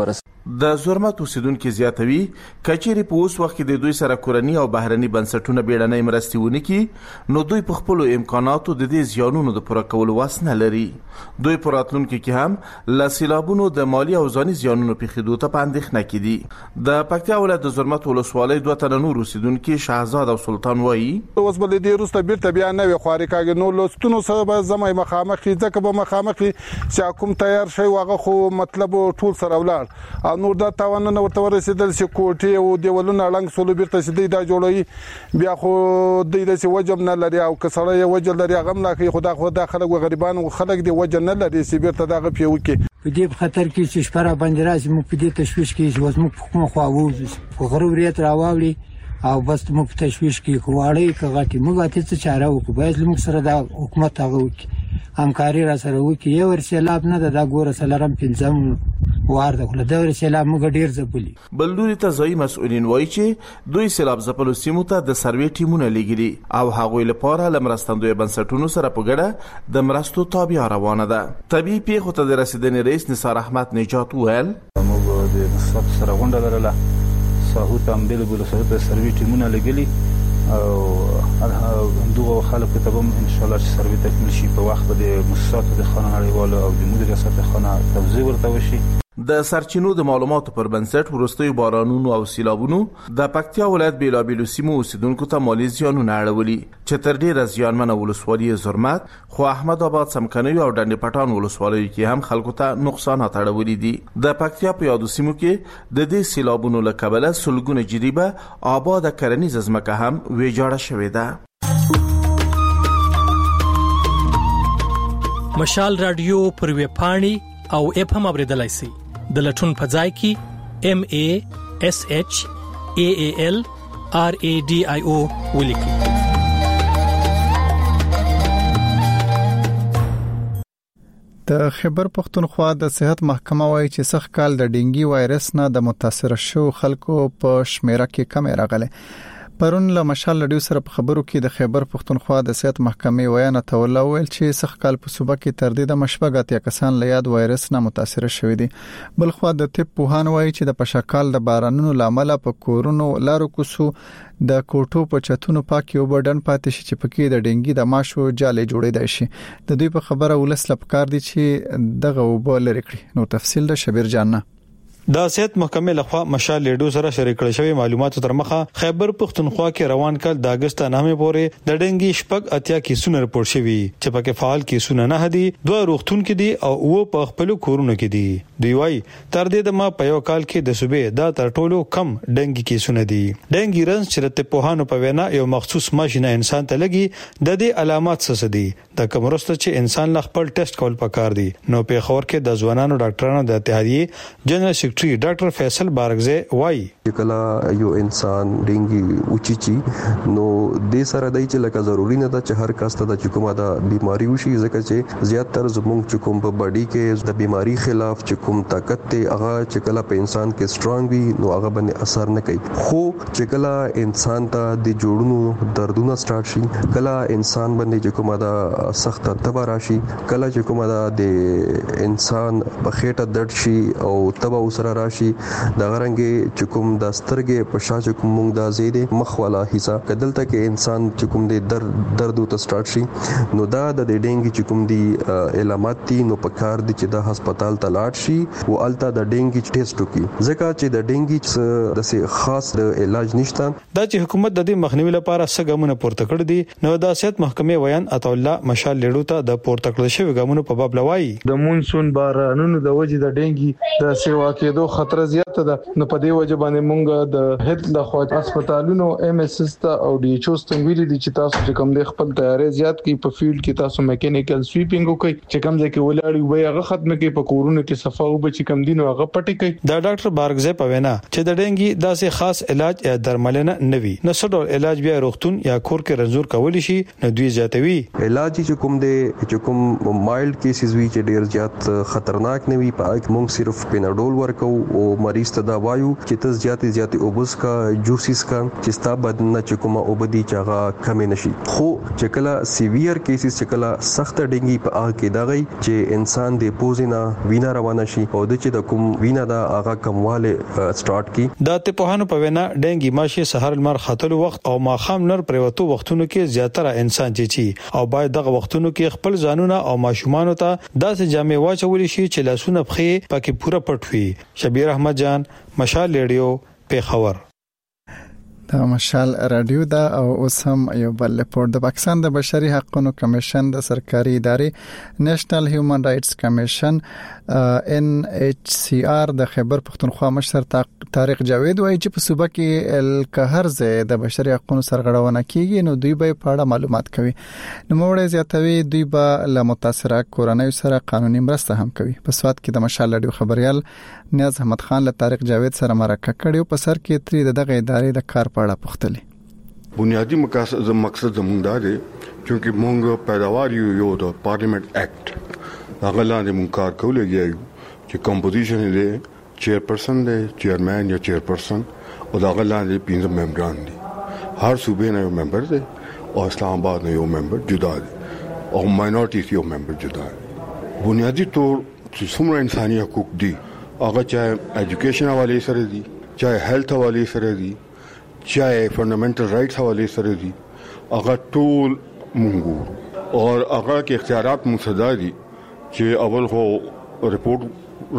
C: د زرمت اوسیدونکو زیاتوي کچېری په اوس وخت کې د دوی سره کورنی او بهرني بنسټونه بیړنۍ مرستې ونکړي نو دوی په خپل امکاناتو د دې زیانونو د پوره کولو وس نه لري. دوی په راتلونکي کې هم له سیلابونو د مالی او ځاني زیانونو په خېدو ته په اندېښنه کې دي. د پکتیا ولایت د زرمت ولسوالۍ دوه تنه نور اوسیدونکو شهزاد او سلطان وایي
D: اوس بل دې روسته بیرته بیا نه وي خواري کاږي نو لستونو سره به زمای مخامخي ځکه به مخامخي چې کوم تیار شي واغه خو مطلب ټول سره ولاړ او نور دا تاوان نه ورته ورسېدل چې کوټي او دیولونه لنګ سولو بیرته سي دا جوړوي بیا خو د دې وجب نه لري او کسړی وجل لري غم نه کوي خدا خلک غریبان او خلک دی وجل نه لري چې بیرته دغه پیو کې
E: په دې خطر کې چې شپره باندې راشي مو په دې تشويش کې چې وزمو په کومه خوا ووځي په غروریت راوړي او بس مو په تشويش کې خواړی کغه موږ ته څه چاره وکړو باید موږ سره د حکومت هغه وکړي همکاري را سره وکړي یو ورسېلاب نه دا ګوره سلام پنځم وار د دور سیلاب موږ ډیر زپلی
C: بلدوري ته ځای مسؤلین وایي چې دوی سیلاب زپلو سیمو ته د سروي ټیمونه لګري او هغوی لپاره لمرستندوی بنسټونو سره په ګډه د مرستو تابع روانه ده. طبي پیښو ته د رسیدنې رئیس نثار احمد نجات ویل
F: موږ د نصاب سره غونډه لرله ساحوت هم بل سره سروي ټیمونه لګلي او دوه خلکو ته هم ان شاء الله چې سروي تکمیل شي په وخت د مؤسساتو د خانه نړیوالو او د مدیریت سطح خانه توزیع ورته وشي.
C: د سرچینو د معلوماتو پر بنسټ وروستیو بارانونو او سیلابونو د پکتیا ولایت بیلابیلو سیمو اوسیدونکو ته مالي زیانونه اړولي چې تر ډیره زیانمنه ولسوالۍ زرمت خو احمد آباد څمکنیو او ډنډ پټان ولسوالۍ کې هم خلکو ته نقصانات اړولي دي. د پکتیا په یادو سیمو کې د دې سیلابونو له کبله سلګونه جریبه آباد کرنیز ځمکه هم ویجاړه شوې ده.
X: مشال رادیو پر ویبپاڼې او اپ هم اوریدلای شئ. د لټون په ځای کې MASHAALRADIO ولیکئ.
A: د خیبر پختونخوا د صحت محکمه وايي چې سخت کال د ډینګي وایرس نه د متاثر شو خلکو په شمیره کې کم راغله. پرون له مشال رادیو سره په خبرو کې د خیبر پختونخوا د صحت محکمې وینا توله ویل چې سخت کال په صوبه کې تر دې د مشبغات یا کسان له یاد وایرس نه متاثر شوي دي. بل خو د طب پوهان وایي چې د پشکال د بارانونو لامل په کورونو لارو کوسو د کوټو په چتونو پاکي او بدن پاتې شي چې پکې د ډینګي د ماشو جالې جوړېدای شي. د دوی په خبره ولس لپاره دي چې دغه وبول لري کړي. نو تفصیل د شبیر جان نه
Y: د صحت محکمې لخوا مشال لیډو سره شریک کړي شوی معلوماتو تر مخه خیبر پختونخوا کې روان کال د اگست نامې پورې د ډنګي شپږ اتیا کیسونه رپورټ شوي چې پکې فعال کیسونه نه دي دوه روغتون کې دي او و په خپل کورونو کې دي. دوی وايي تر دې د ما په یو کال کې د صوبې دا تر ټولو کم ډنګي کیسونه دي. ډنګي رنس چې د پوهانو په وینا یو مخصوص ماشینه انسان ته لګي د دې علامات څه دي د کومرسته چې انسان ل خپل ټیسټ کول پکار دي. نو په خور کې د ځوانانو ډاکټرانو د اتحادیې جنرال سیکریټري ډاکټر فیصل بارګزه وایي
Z: کله یو انسان ډینګي اوچی نو د سره دای چې لکه ضروری نه ده چې هر کس ته د کومه د بیماری وشي ځکه چې زیاتره زموږ چې کوم په باډي کې د بیماری خلاف چې کوم طاقت ته هغه چې کله په انسان کې سترونګ وي نو هغه باندې اثر نه کوي. خو چې کله انسان ته د جوړونو دردونه سٹارټ شي کله انسان باندې چې کومه د سخت تبه راشي کله چې کومه د انسان په خېټه درد شي او تبه وسره راشي د غرنګي چې کوم د سترګې په شاته کوم مونږ د زیاده مخ والا حصہ کدلته کې انسان چې کوم د درد او سٹارټ شي نو دا د ډینګي چې کوم دی علامات دي نو په کار دي چې د هسپتال ته لاړ شي او الته د ډینګي ټیسټ وکړي ځکه چې د ډینګي د خاص علاج نشته.
Y: دا چې حکومت د دې مخنیوي لپاره څه ګامونه پورته کړی دي نو د صحت محکمې ویان عطا الله مشال لیډو ته د پورته کړل شوی ګامونو په باب لوي
D: د مونسون بارانونو د وجې د ډینګي د سیوا کېدو خطر زیات ده. نو په دې وجه باندې مونږ د هیلث د خوا هسپتالونو MSS ته او ډي ایچ او ستنګ ویلي دي چې تاسو چې کوم د خپل تیاری زیات کی په فیلډ کې تاسو میکانیکل سویپینګ وکړي چې کوم ځکه ولاړی وي هغه ختم کوي په کورونو کې صفه او بچ کوم دین هغه پټي کوي.
Y: دا ډاکټر بارګزه په وینا چې د ډنګي داسې خاص علاج یا درملنه نوي نو څه علاج بیا روغتون یا کور کې رنځور کولی شي نو دوی زیاتوي
Z: علاج چې کوم د چې کوم مایلډ کیسز وی چې ډیر زیات خطرناک نه وي پاک مونږ صرف پیناډول ورکو کو او مریض ته دا وایو چې تاسو زیاتې اوبس کا جوسیس کا چې ستا بدن نه چکما اوبدي چاغه کم نشي خو چې کله سیویر کیسز چې کله سخت ډنګي په هغه کې دا غي چې انسان د پوزینا وینا روانه شي او د چې د کوم وینا دا هغه کمواله سٹارټ کی
Y: دا ته په هانو په وینا ډنګي ماشه سحر المر خاتلو وخت او ماخام نر پروتو وختونو کې زیاتره انسان چی او باید دغه وختونو کې خپل ځانونه او ماشومان ته داسې جامې واچول شي چې لاسونه پخې پکې پوره پټوي. شبیر احمد جان، مشال ریډیو، پیښور.
A: دا مشال رادیو دا او اوس هم یو بل رپورت د پاکستان د بشري حقوقو کمیشن د سرکاري ادارې نېشنل هیومن رائټس کمیشن NHCR د خیبر پختونخوا مشر طارق جاوید وایي چې په صوبه کې القهر ځای د بشري حقوقو سرغړونه کیږي نو دوی به په اړه معلومات کوي. نو موږ زیاتوي دوی به له متاثره کورنۍ سره قانوني مرسته هم کوي. په سواد کې د مشال رادیو خبريال نیاز احمد خان له طارق جاوید سره مرکه کړې او په سر کې تری دغه ادارې د کار پاړه پختلې.
B: بنیادی مقصد زموږ دا دی چې موږ پیداوار یو د پارلیمنت اکټ هغه لاندې موږ کار کولای چې کمپوزیشن دی چیرپرسن دی چیرمن یا چیرپرسن او دا هغه لاندې 15 ممبران دي. هر صوبې نه یو ممبر دی او اسلام آباد نه یو ممبر جدا دی او ماینورټیز یو ممبر جدا دی. بنیادی طور چې څومره انساني حقوق دي هغه چاہے ایجوکیشن حواله سره دي چاہے هیلث حواله سره دي چاہے فنڈامنٹل رائٹس حواله سره دي هغه ټول مونږ او هغه کې اختیارات مصدا دي چې اول خو رپورټ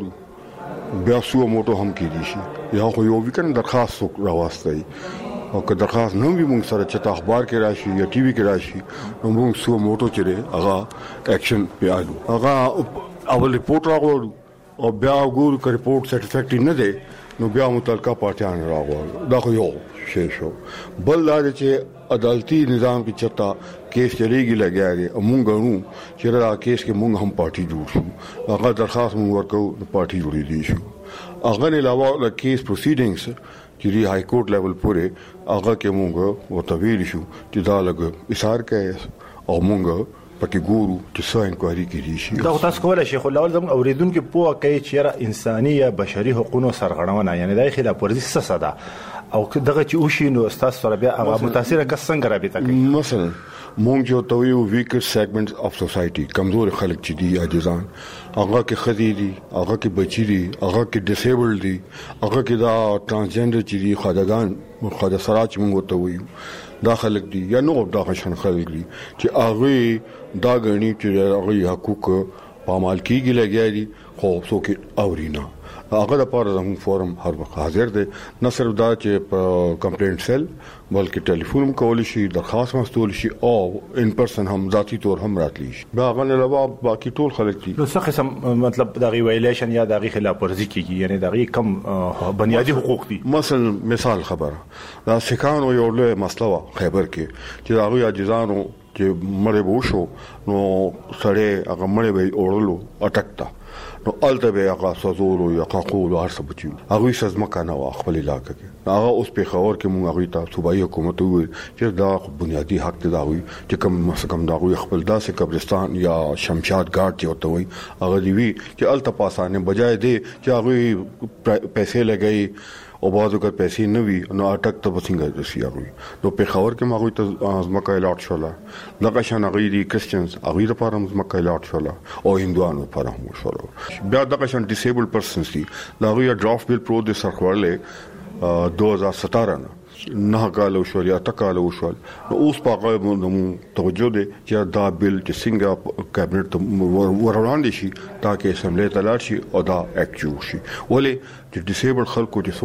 B: راوړو بیا سو موټو هم کې دي شي یا خو یو وکړ درخواست راوستي او که درخواست نه وي مونږ سره چې اخبار کې راشي یا ټي وي کې راشي نو مونږ سو موټو چې هغه اکشن پیالو هغه اول رپورټ راوړو او بیا ګورو چې رپورټ سټیفیکټری نه دی نو بیا متعلقه پارټیان راغواړي. دا خو یو شی شو. بل دا چې عدالتي نظام کې چتا کیس چلیږي لګیا دی موږ غواړو چې دا کیس کې موږ هم پارټي جوړ شو هغه درخواست موږ ورکو پارټي جوړې دي شو هغه نه علاوه د کیس پروسیډینګز چې دی های کورټ لیول پورې هغه کې موږ وتویل شو چې دا لګ اثار کوي او موږ پکې ګورو چې څه انکوایري کیږي شي.
H: دا تاسو کولای شئ خو لاول زموږ اوریدونکو په کوي چې انساني یا بشري حقوقو سرغړونه یعنی د خلاف ورزي څه ده او دغه چې وشي نو تاسو سره بیا هغه متاثر کس څنګه رابطه کوي.
B: مثلا مونږ جو تویو ویکر سیگمنټس اف سوسايټي کمزور خلک چې دي عاجزان هغه کې خدي دي هغه کې بچي دي هغه کې ډیسیبل دي هغه کې دا ترانسجنډر چې دي خدایان خدای سراج مونږ ته ویو دا خلک دي یا نو دا شان خلک دي چې هغه دا غني چې هغه حقوق پامال کیږي لګیا دي خو څوک اورینا هغه د پاره زموږ فورم هر وخت حاضر دی نه صرف دا چې په کمپلینټ سیل بلکې ټلیفون کول شي درخواست مستول شي او ان پرسن هم ذاتی طور هم راتلی شي دا غن علاوه باقي ټول خلک دي.
H: نو څه قسم مطلب دا غي ویلیشن یا دا غي خلاف ورزي کیږي یعنی دا غي کم بنیادی حقوق دي.
B: مثلا مثال خبره دا سکانو یو له مسله خیبر کې چې دا غي عاجزانو چې مړې وشو نو سړی هغه مړې به اورلو اٹکتا نو الته به هغه سزورو یا قاقول هر څه بچو هغه سزما کنه خپل علاقې کې هغه اوس په خبر کې مونږ هغه ته صوبایي حکومت وي چې دا بنیادی حق دی دا وي چې کم دا وي خپل داسې قبرستان یا شمشاد ګارد چې وته وي هغه دی وی چې الته پاسانه بجای دی چې هغه پیسې لګي او بعضو کا پیسې نه وي نو اٹک ته وسنګ رسي هغه نو په خبر کې ماغوي ته ازمکه الاټ شولا دغه شان هغه دي کرسچنز هغه لپاره ازمکه الاټ شولا او هندوانو لپاره هم شولا بیا دغه شان ډیسیبل پرسنز دي دا غوي ډرافټ بیل پرو د سرخوړلې 2017 نه کال وشو یا تکال وشو نو اوس په هغه توجه دي چې دا بیل چې څنګه کابینټ وروړاندې شي تاکي اسمبلی ته لاړ شي او دا اکټ جوړ شي ولې چې ډیسیبل خلکو چې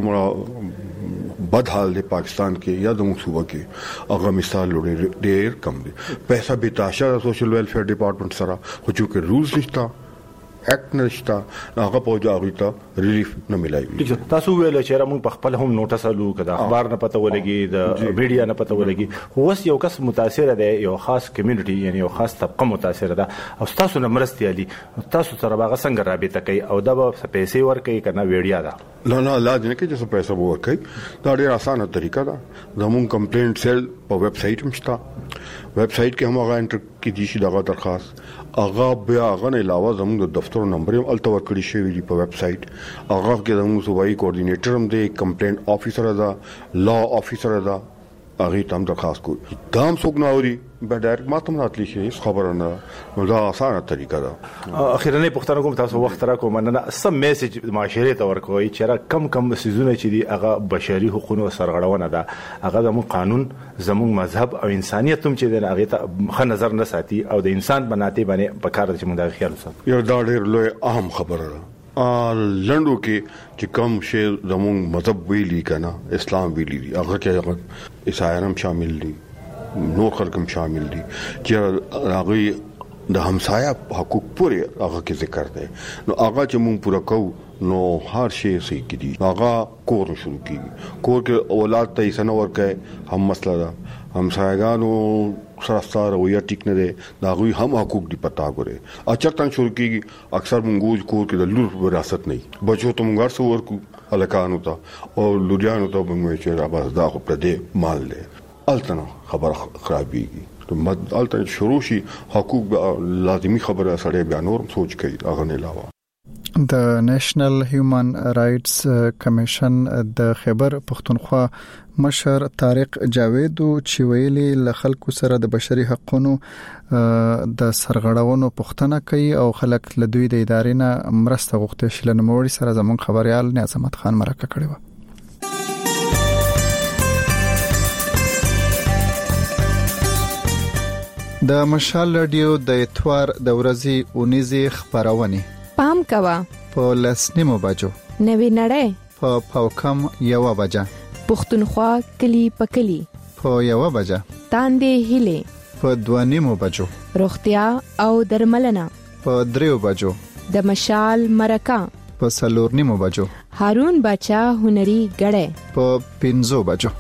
B: څومره بد حال دی پاکستان کې یا د صوبه کې هغه مثال لري ډېر کم دي پیسې به تاشا سوشل ویلفیر ډپارټمنټ سره خو چې رولز نشته اکټ نشته هغه په جاغی ته ریلیف نه ملایوي.
H: تاسو ویل چې موږ په خپل هم نوټس الو کده اخبار نه پته ولګي د میډیا نه پته ولګي خو اوس یو کس متاثر دی یو خاص کمیونټي یعنی یو خاص طبقه متاثر ده او تاسو نه مرستي علي تاسو سره باغ څنګه رابطه کوي او دا به پیسې ورکوي کنه ویډیا ده
B: نه لازم نه کې چې پیسې ورکوي دا ډیره اسانه طریقه ده زموږ کمپلینټ سیل په ویب سټ مشته ویب سټ کې هم هغه کې دي شي دغه درخواست هغه بیا هغه نه علاوه زموږ د دفتر نمبر هم الته ورکړی شوی دی په ویب سټ هغه کې زموږ صوبایي کوارډینیټر هم دی کمپلینټ افیسر دا لا افیسر دا هغه تم درخواست کو دام څوک نه اوري به ډایرکټ ماته راتلی شي خبره نه نو دا اسانه طریقه ده.
H: اخیرا نه پښتنه کوم تاسو وخت را کوم نه سم میسج معاشره ته ورکوي چې کم سيزونه چې دي هغه بشري حقوقو سرغړونه ده هغه زموږ قانون زموږ مذهب او انسانيت هم چې د هغه ته خ نظر نه ساتي او د انسان بناته باندې په کار چې موږ د خیال ساتو.
B: یو دا ډېر لوی اهم خبره ده لندو کې چې کوم شی زموږ مذهب ویلي کنه اسلام ویلي دي هغه کې عیسایان هم شامل دي نور خلک هم شامل دي چې هغه د همسایه حقوق پورې هغه کې ذکر دی نو هغه چې موږ پوره کوو نو هر شی صحیح کیږي هغه کور شروع کیږي کور کې اولاد ته یې سنور کوي هم مسله ده همسایګانو سره ستاره ویا ټیک نه دی دا غوي هم حقوق دی پتا غره اچتن شروع کیږي اکثر مونږ کور کې د لور وراثت نه بچو ته مونږ سره ورکو الکانو ته او لوریانو ته مونږ چې را بس دا خو پر دې مال دی التنه خبر خرابيږي التنه شروع شي حقوق لازمي خبره سره بیا نور سوچ کوي هغه نه علاوه
A: د نېشنل هیومن رائټس کمیشن د خیبر پختونخوا مشر طارق جاوید چې ویلي ل خلکو سره د بشري حقوقو د سرغړونو پښتنه کوي او خلک له دوی د ادارې نه مرسته غوښتي شل نوموړي سره زمون خبريال نعمت خان مرکه کړی و. د مشال رادیو د اتوار د ورځې 19 خبرونه
I: پام کوا
A: په لسنیمو بجو
I: نوی نړۍ
A: په پاوکم یو بجا
I: پښتونخوا کلی پکلی
A: په یو بجا
I: تاندې هله
A: په دوانیمو بجو
I: روغتیا او درملنه
A: په دریو بجو
I: د مشال مرکه
A: په سلورنیمو بجو
I: هارون بچا هنري غړې
A: په 15 بجو.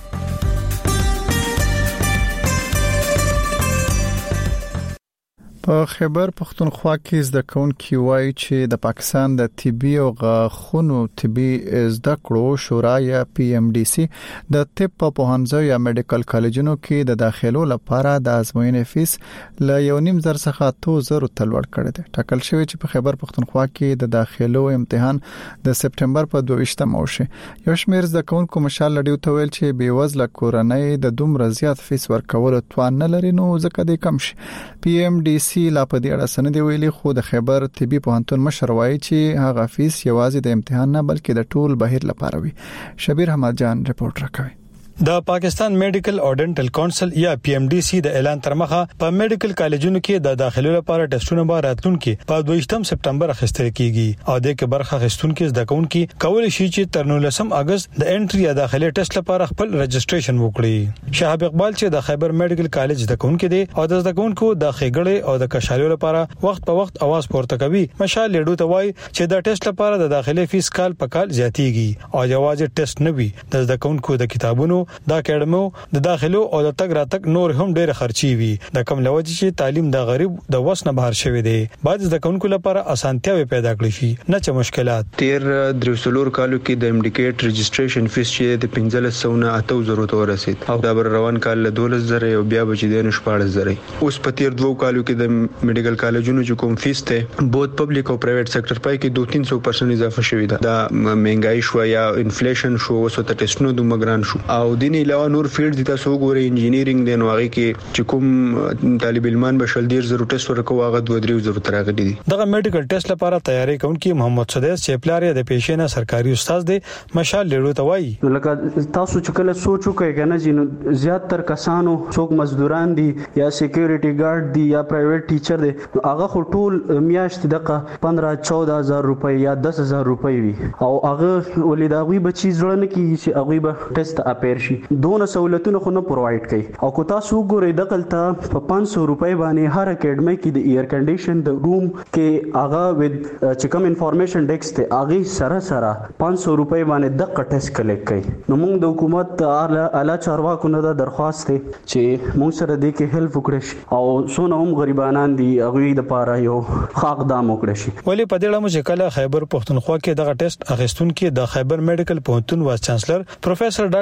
A: په خیبر پختونخوا کې زده کوونکي وایي چې د پاکستان د طبي او غاښونو طبي زده کړو شورا یا PMDC د طب په پوهنځیو یا میډیکل کالجونو کې د داخلو لپاره د ازموینې فیس ل 1.5 څخه 2000 ته لوړ کړی دی. ټاکل شوی چې په خیبر پختونخوا کې د داخلو امتحان د سپټمبر په 22 موشه یو شمېر زده کوونکو مشال لډیو ته ویل چې بیوزله کورنۍ د دومره زیات فیس ورکول توان نه لري نو ځکه د کم شي. PMDC لا په دې اړه سند ویلي خو د خیبر طبي پوهنتون مشر وایي چې هغه فیس یوازې د امتحان نه بلکې د ټول بهیر لپاره وي. شبیر احمد جان رپورټ راکوي.
Y: د پاکستان میډیکل او ډینټل کونسل یا PMDC د اعلان تر مخه په میډیکل کالجونو کې د داخلو لپاره ټیسټونه به راتلونکي په 22 سپټمبر اخیستل کیږي او د کې برخه اخیستونکو زده کوونکي کولای شي چې تر 19 اگست د انټری یا داخلي ټیسټ لپاره خپل رجسټریشن وکړي. شهاب اقبال چې د خیبر میډیکل کالج زده کوونکي دي او د زده کوونکو د خېګړې او د کشالو لپاره وخت په وخت आवाज پورته کوي مشال لیډو ته وایي چې د ټیسټ لپاره د داخلي فیس کال په کال زیاتیږي او جواز ټیسټ نه وي د زده کوونکو د کتابونو د اکیډمو د داخلو او د تګ راتګ نور هم ډېر خرچي وي د کم لوجه چې تعلیم د غریب د وسنه بهر شوی دی بعد د کوونکو لپاره اسانتیاوي پیدا کړی شي نه چې مشکلات.
J: تیر درسلور کالو کې د امډیکیټ رجسټریشن فیس چې د 1500 نه 8000 ته ورسید او د روان کال له 12000 او بیا بچی د 14000 اوس په تیر 2 کالو کې د میډیکل کالجونو چې کوم فیس ته بوت پبلک او پرایویټ سېکټر پای کې 2-300% اضافه شوی ده د مهنګای شو یا انفلیشن شو وسو ته ټیسټونو د مګران شو او دین علاوه نور فیلډ دي تاسو ګورئ انجینیرینګ دی نو هغه کې چې کوم طالب علمان بشل ډیر ضرورت ټیسټ ورکو هغه 2-3 ضرورت راغلي دي.
Y: دغه میډیکل ټیسټ لپاره تیاری کوونکی محمد سدیس چې پلار د پیشینه سرکاري استاد دی مشال لیډو ته وایي
K: لکه تاسو چې کله سوچ وکړئ کنه چې زیات تر کسانو څوک مزدوران دي یا سکیورټي ګارد دي یا پرایویټ ټیچر دي هغه خو ټول میاشت دغه 15-14,000 روپۍ یا 10,000 روپۍ وي او هغه ولې دا غوي بچی زړه نه کیږي چې هغه به ټیسټ اپیر شي دونه سہولتونه خو نه پرووایډ کوي او کو تاسو ګورئ دغلطه په 500 روپۍ باندې هر اکیډمي کې د ایر کنډیشن د روم کې هغه ود چې کوم انفارمیشن ډیسک ته هغه سره 500 روپۍ باندې د ټیسټ کلیک کوي نو موږ د حکومت اعلی چارواکو نه درخواست ته چې موږ سره د کې هیلپ وکړي او سونه هم غریبانان دي هغه د پاره یو حق دام وکړي شي.
Y: ولی په دې اړه چې کله خیبر پختونخوا کې دغه ټیسټ اخیستونکو د خیبر میډیکل پوهنتون وایس چانسلر پروفیسور ډاکټر ضیاء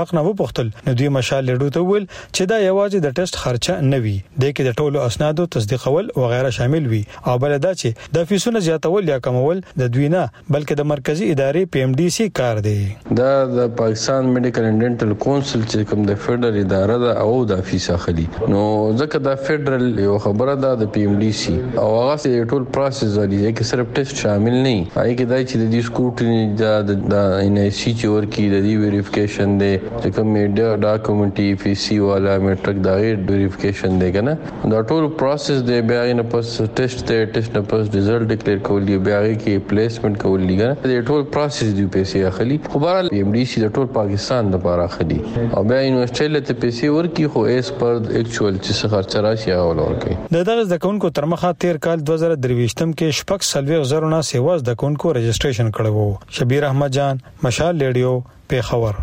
Y: حق نه وپوښتل نو دوی مشال لیډو ته ویل چې دا یوازې د ټیسټ خرچه نه وي د کې د ټولو اسنادو تصدیقول او غیره شامل وي او بل دا چې د فیسونو زیاتول یا کمول د دوی نه بلکې د مرکزی ادارې پی ام ډي سي کار دی
L: دا د پاکستان میډیکل اینڈ ډینټل کونسل چې کوم د فدرال اداره ده او د فیس اخلي نو ځکه د فدرال یو خبره ده د پی ام ډي سي او هغه ټول پروسس دی چې صرف ټیسټ شامل نه هي کې دای چې د دې سکوټنی د ان ای سی چې ورکی د دې ویریفیکیشن دی چې کوم ډاکومنټي پی سی والا میټرک دا ویریفیکیشن دی کنه دا ټول پروسس دی بیا نه پس ټیسټ نه پس ریزلټ ډیکلیئر کول دی بیا کې پلیسمنٹ کول دی کنه د ټول پروسس دی پیسې اخلي خو بهر پی ام ډي سي د ټول پاکستان لپاره اخلي او بیا یونیورسيټي ته پیسې ورکی خو ایس پر اکچوال چې خرچ راشي او ورکی
Y: دغه ځکهونکو تر مخه 13 کال 2023 کې شپږ سلوي زرونه سیواز د کونکو رجسټریشن کړو شبیر احمد جان مشال لیډیو پیښور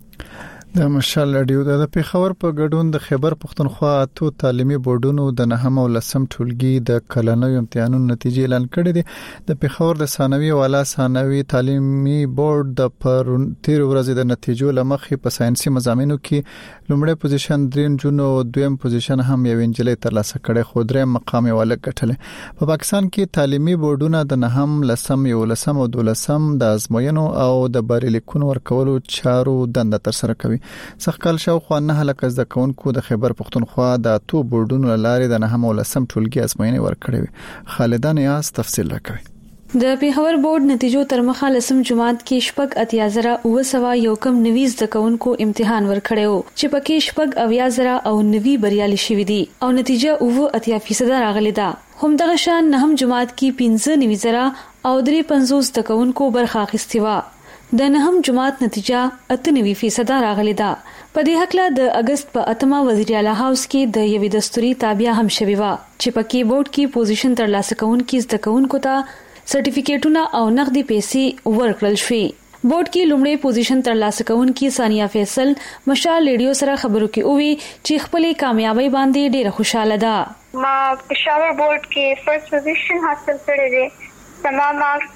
A: د مشال لیډیو د پیښور په ګډون د خیبر پښتونخوا اتو تعلیمي بورډونو د نهم او لسم ټولګي د کلنوي امتحانونو نتیجې اعلان کړې دي د پیښور د ثانوي او اعلی ثانوي تعلیمي بورډ د پر 13 ورځې د نتیجو لمخې په ساينسي مضامینو کې لومړی پوزیشن 3 جون او دویم پوزیشن هم یو انجلۍ ترلاسه کړي خو دریم مقام یې ولګټل په پاکستان کې تعلیمي بورډونه د نهم لسم یو لسم او دولسم د ازموینو او د بریلیکونو ورکولو چارو دنده تر سره کوي سخکل شاوخوا نه لکه د کونکو د خیبر پښتونخوا د اتو بورډونو لارې د نهم او لسم ټولګي ازموینې ورکړي خالدان یاس تفصیل راکوي
M: د پیښور بورډ نتیجو تر مخه لسم جماعت کې شپږ اتیازره او سوا یو کم 90 د کونکو امتحان ورکړیو چې پکې شپږ اویازره او 90 بریالي شوي دي او نتیجه او 80% راغلي ده هم دغه شان نهم جماعت کې 15 زره او 350 د کونکو برخه اخیستي و د نهم جماعت نتیجه 98% راغلي ده په دې حق له د اگست په 8 وزیر اعلی هاوس کې د یوې دستوري تابع هم شوی و چې پکې بورډ کې پوزیشن ترلاسه کوونکي زده کوونکو ته سرټیفیکیټونه او نقدي پیسې ورکړل شوې بورډ کې لومړی پوزیشن ترلاسه کوونکي ثانیه فیصل مشال لیډیو سره خبرو کې وی چې خپلې کامیابی باندې ډېر خوشاله ده
N: ما پېښور بورډ کې فرست پوزیشن حاصل کړی دی سما مارکس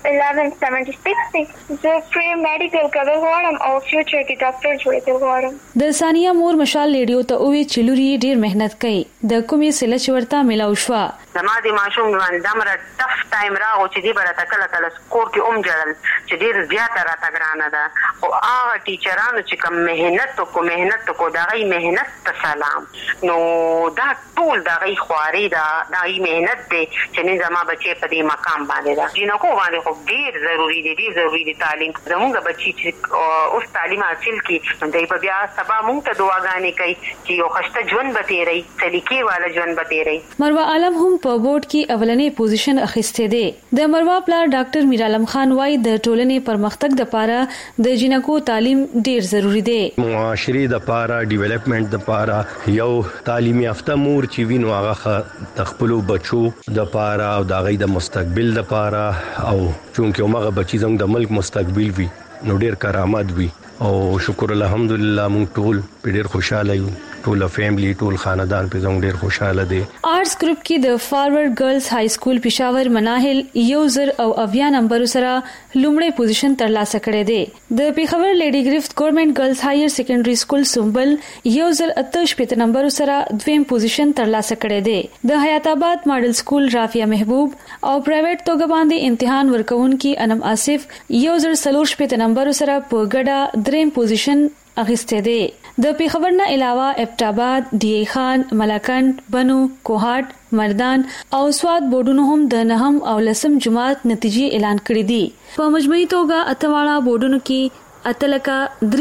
N: 1176 زه پری میډیکل کول غواړم او فیوچر کې ډاکټر جوړېدل غواړم
M: د ثانیه مور مشال لیډیو ته وی چې لوري ډېر مهنت کوي د کومې سله چې ورته ملاو شو
O: زما د ماشوم باندې دمره ټف ټایم راغو چې دی برته کله کله سکور کې جړل چې ډېر زیاته راته ګرانه ده او هغه ټیچرانو چې کوم مهنت کو دا غي مهنت ته سلام نو دا ټول دا غي خواري دا غي مهنت دي چې نه زما بچي په دې مقام باندې ده جنکو باندې خو ډېر ضروری دي تعلیم زموږ بچي چې اوس تعلیم حاصل کړي دوی په بیا سبا موږ ته دعاګانې کوي چې یو خسته ژوند به تیري سلیقې والا ژوند به تیري
M: مروه عالم هم په بورډ کې اولنې پوزیشن اخیسته دي د مروه پلار ډاکټر میر عالم خان وايي د ټولنې پرمختګ لپاره د جنکو تعلیم ډېر ضروری دی
P: معاشري د لپاره ډیولپمنٹ د لپاره یو تعلیمي یافته مور چې وینو هغه د خپل بچو د لپاره او د غي د مستقبل لپاره او چونکه هغه بچی زموږ د ملک مستقبل وي نو ډېر کرامت وي او شکر الحمدلله موږ ټول ډېر خوشاله یو ټول فیملی ټول خاندان په زموږ ډېر خوشاله دي
M: آرټس ګروپ کې د فارورډ ګرلز های سکول پېښور مناهل یوزر او اویا نمبر سره لومړی پوزیشن ترلاسه کړی دی د پیښور لیډي گرفت ګورنمنت ګرلز هایر سیکنډري سکول سومبل یوزر 88 نمبر سره دویم پوزیشن ترلاسه کړی دی د حیات آباد ماډل سکول رافیا محبوب او پرایویټ توګه باندې امتحان ورکوونکي انم آصف یوزر 43 نمبر سره په ګډه دریم پوزیشن اخیسته دی د پیښور نه علاوه ابټاباد ډي ای خان ملکند بنو کوهاټ مردان او سواد بورډونو هم د نهم او لسم جماعت نتیجې اعلان کړې دي په مجموعي توګه اتواړه بورډونو کې اتلکا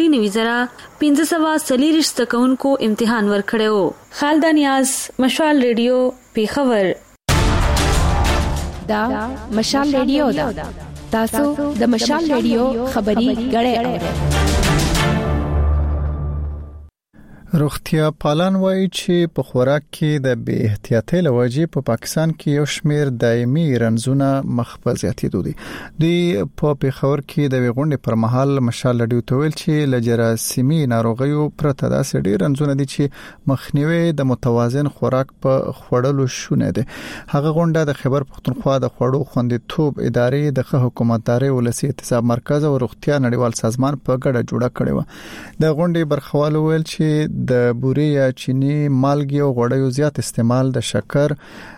M: 93,540 تکونکو امتحان ورکړیو خالدان یاز مشال ریډیو پیښور
I: دا مشال ریډیو دا تاسو د مشال ریډیو خبري غړې اورئ
A: روغتیا پالان وایي چې په خوراک کې د بې احتیاطۍ لوجې په پاکستان کې یو شمېر دایمي رنځونه مخ په زیاتېدو دي. دوی په پیښور کې د غونډې پر مهال مشال لډیو ته ویل چې لجراسیمي ناروغیو پرته داسې ډېر رنځونه دي چې مخنیوي د متوازن خوراک په خوړلو شونه دي. هغه غونډه د خیبر پختونخوا د خوړو خوندیتوب ادارې د حکومتداري ولسی احتساب مرکز او روغتیا نړیوال سازمان په ګډه جوړه کړې و. د غونډې برخوالو ویل چې د بوري یا چینی مالګي او غوړیو زیات استعمال د شکر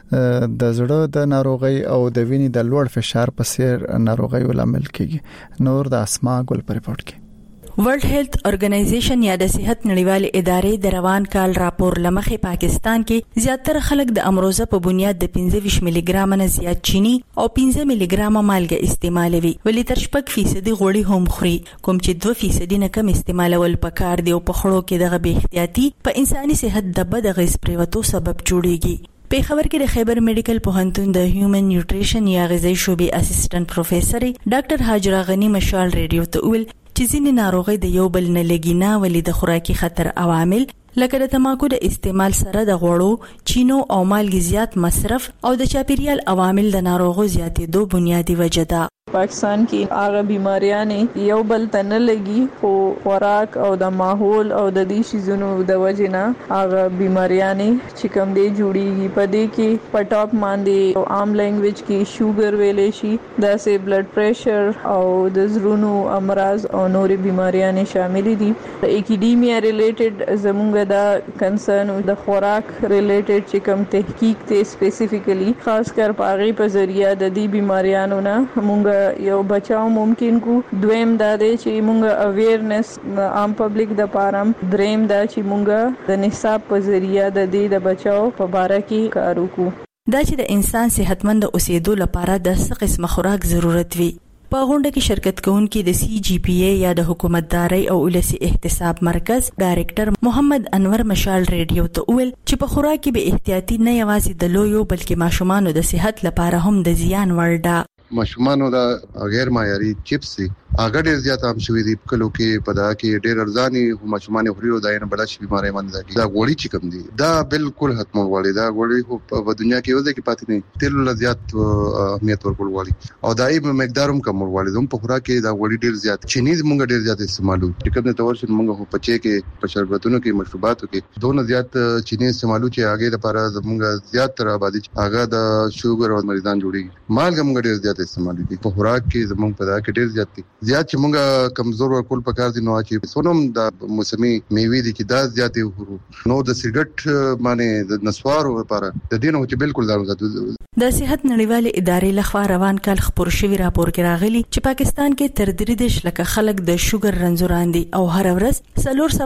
A: د زړه د ناروغي او د وینې د لوړ فشار په څیر ناروغیو لامل کیږي. نور د اسما ګل پر ریپورت کې
G: ورلد هیلث ارګنایزیشن یا د صحت نړیوال ادارې د روان کال راپور لمخې پاکستان کې زیاتره خلک د امروزه په بنیاد د 25 ملي ګرام نه زیات چینی او 15 ملي ګرام مالګه استعمالوي، ولی تر 4% غوړي هم خوري، کوم چې 2% نه کم استعمالول پکار دی او په خړو کې دغه بې احتیاطي په انساني صحت د بد غذا پریوتو سبب جوړيږي. په خبر کې د خیبر میډیکل پوهنتون د هیومن نیوټریشن یا غذایی شعبې اسسټنټ پروفیسور ډاکټر حاجره غنی مشال ریډیو ته ویل چې ځینې ناروغي د یو بل نه لګینا ولې د خوراکي خطر عوامل لکه د تماکو د استعمال سره د غوړو، چینو او مالګې زیات مصرف او د چاپیریال عوامل د ناروغو زیاتېدو بنیادی وجه ده.
Q: پاکستان کې هغه بیماریانې یو بل ته نه لګي، خو خوراک او د ماحول او د دې شیزونو د وجې نه هغه بیماریانې چې کوم دی جوړیږي. په دې کې په ټاپ باندې عام لینګویج کې شوګر ویلې شي، داسې بلډ پریشر او د زړونو امراض او نورې بیماریانې شامل دي. د اکیډیمیا ریلیټډ زموږ د کنسرن د خوراک ریلیټډ چې کوم تحقیق ته سپیسیفیکلی خاص کر پاغي په ذریعہ د دې بیماریانو نه موږ یو بچاو ممکن کو. دویم دا دی چې موږ اویرنس عام پبلک د پارم، دریم دا چې موږ د نصاب په ذریعہ د دې د بچاو په باره کې کار وکړو.
G: دا چې د انسان صحتمند اوسېدو لپاره د څه قسم خوراک ضرورت وي. په غونډه کې شرکت کوونکي د سی جی پی ای یا د حکومتداري او ولسی احتساب مرکز ډایریکټر محمد انور مشال ریډیو ته ویل چې په خوراک کې به احتیاطي نه یوازې د لویو بلکې ماشومانو د صحت لپاره هم د زیان وړ ده.
R: ماشومانو دا غیر معیاري چپس هغه ډیر زیات عام شوی دی په کلو کې، په دا کې ډیر ارزاني ماشومان خوري او داینه بل شي بیماری باندې دا غوړي چې کم دي دا بالکل ختم وړي. دا غوړي په دنیا کې وځي کې پاتې نه تل له زیات اهمیت ورکول وړي او دای مقدار هم کم وړي. زموږ په خوراک کې دا غوړي ډیر زیات چینی موږ ډیر زیات استعمالو، چې کوم د تورشن موږ په چي کې په شربتونو کې مشروباتو کې دونه زیات چینی استعمالو چې هغه لپاره زموږ زیات تر آبادی هغه د شوګر او مریضان جوړي. مالګه موږ ډیر زیات استعمالو دي په خوراک کې، زموږ په دا کې ډیر زیات دي چې موږ کمزور ورکول پکار دي. نو چې سونم د موسمي میوې دي چې دا زیاتې ورو نو د سیګریټ باندې د نسوارو لپاره د دینو چې بالکل ضرورت.
G: د صحت نړیوال ادارې لخوا روان کال خبر شوی راپور کې راغلی چې پاکستان کې تر 3 لک خلک د شوګر رنځوران دي او هر ورځ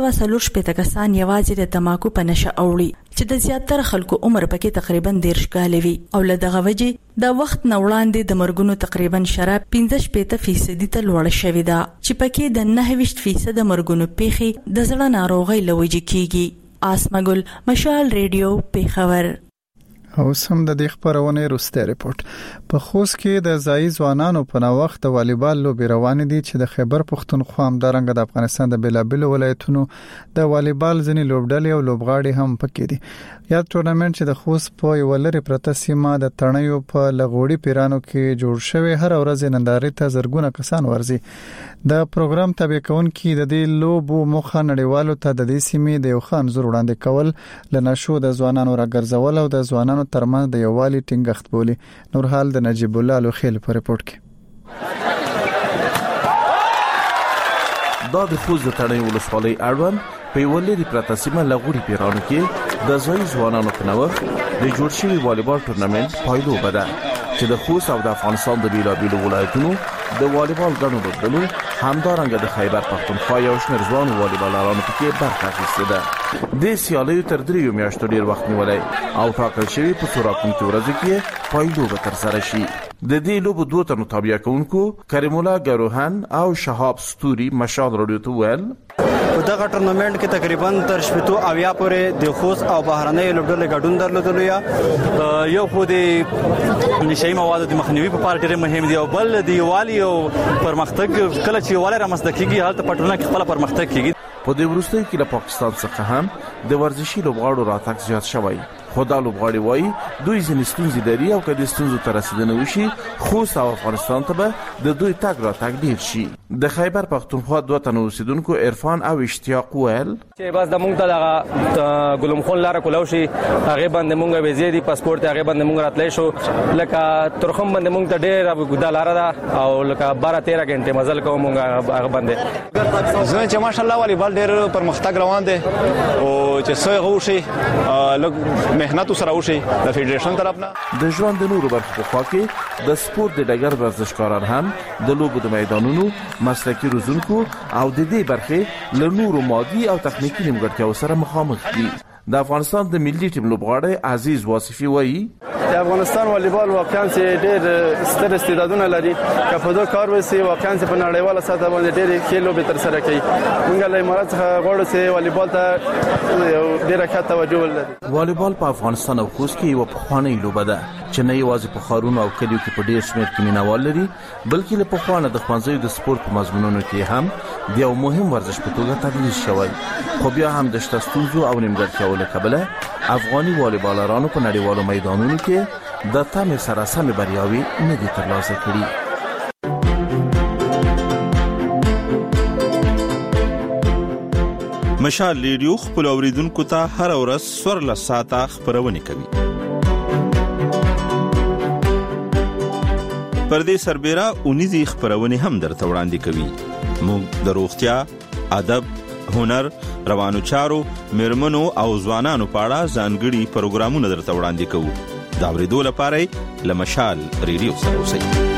G: 440 کسان یوازې د تماکو په نشه اوړي، چې د زیاتره خلکو عمر پکې تقریبا 10 کال وي او له دغه وجې د وخت نوړاندې د مرګونو تقریبا شراب 15% ته لوړ شوی دا، چې پکې د 9% مرګونو پیخي د زړه ناروغي لوجې کیږي. اسما ګل مشال ریډیو پیښور.
A: او سم د دې خبرونه روسته ریپورت. په خوست کې د ځای ځوانانو په نوښت د والیبال لوبې روان دي چې د خیبر پختونخوا همدارنګه د افغانستان د بلابل ولایتونو د والیبال ځینې لوبډلې او لوبغاړي هم پکې دي. یا ټورنمنت چې د خوست په یو لری پرته سیمه د تڼیو په لغوړی پیرانو کې جوړ شوی هر ورځ نندارې ته زرګونه کسان ورځي. د پروګرام تابع کونکي د دې لوبو مخه نړیوالو ته د دې سیمې د یو خان زور وړاندې کول لنشو د ځوانانو راګرځول او د ځوانانو ترمنځ د یووالي ټینګښت بولی. نور حال د نجیب الله لوخیل په ریپورت کې.
C: دا د خوست د تڼیو ولسوالۍ اړوند په یو لري پرته سیمه لغوړی پیرانو کې د ځای ځوانانو په نوښت د جوړ شوی والیبال ټورنمنت پایلوبه ده چې د خوست او د افغانستان د بیلابیلو ولایتونو د والیبال ګڼو لوبډلو همدارنګه د خیبر پختونخوا یو شمېر ځوان والیبالرانو پکې برخه اخیستې ده. د سیالیو تر 3 میاشتو ډیر وخت نیولی او ټاکل شوی په څو راتلونکو ورځو کې پایلوبه ترسره شي. د دې لوبو دوه تنو تابع کوونکو کریم الله ګروهن او شهاب ستوري مشال رادیو ته ویل
E: په دغه ټورنمنت کې تقریبا تر 70 اویا پورې د خوست او بهرنۍ لوبډلې ګډون درلودل یو خو د نشئی موادو د مخنیوي په اړه ډېر مهم دی او بل د یووالي او پرمختګ کله چې یووالی رامنځته کیږي هلته په ټولنه کې خپل پرمختګ کیږي.
C: په دې وروستیو کې له پاکستان څخه هم د ورزشي لوبغاړو راتګ زیات شوی خو دا لوبغاړي وایي دوی ځینې ستونزې لري او که د ستونزو ته رسیدنه وشي خوست او افغانستان ته به د دوی تګ راتګ ډېر شي. د خیبر پښتونخوا دوه تنو اوسیدونکو عرفان او اشتیاق ویل
S: چې بس د مونږ ته دغه ګلم خون لاره کولاو شي هغې باندې مونږ ویزې دي پاسپورټ هغې باندې مونږ راتلی شو لکه ترخم باندې مونږ ته ډېره اوږده لاره ده او لکه 12-13 غنټې مزل کوو مونږ هغه باندې
T: زه چې ماشاءالله والیبال ډېر پرمختګ روان دی او چې څه هغه وشي لږ مهنت سره وشي د فدریشن طرف نه.
C: د ژوند د نورو برخو په خوا کې د سپورت د ډګر ورزشکاران هم د لوبو د میدانونو مسلکي روزونکو او د دې برخې له نورو مادي او تخنیکي نیمګړتیاو سره مخامخ دي. د افغانستان د ملي ټیم لوبغاړی عزیز واصفي وایي
S: د افغانستان والیبال واقعا چې ډېر ستر استعدادونه لري که په دوه کار وسی واقعا چې په نړیواله سطح باندې ډېرې ښې لوبې ترسره کوي. موږ له امارات څخه غواړو چې والیبال ته ډېره ښه توجه ولري.
C: والیبال په افغانستان او خوست کې یوه پخوانۍ لوبه ده چې نه یوازې په ښارونو او کلیو کې په ډېر شمېر کې مینوال لري بلکې له پخوا نه د ښوونځیو د سپورت په مضمونونو کې هم د یو مهم ورزش په توګه تدریس شوی خو بیا هم د شته ستونزو او نیمګړتیاو له کبله افغاني والیبالرانو په نړیوالو میدانونو کې د تمې سره سمې بریاوې نه دي ترلاسه کړي.
U: مشال ریډیو خپل اوریدونکو ته هر ورځ 14 ساعته خبرونه کوي. پر دې سربېره اونیزي خبرونه هم درته وړاندې کوي. موږ د روغتیا، ادب، هنر، روانو چارو، میرمنو او ځوانانو په اړه ځانګړي پروګرامونه درته وړاندې کوو. دا ورېدو لپاره له مشال ریډیو سره اوسئ.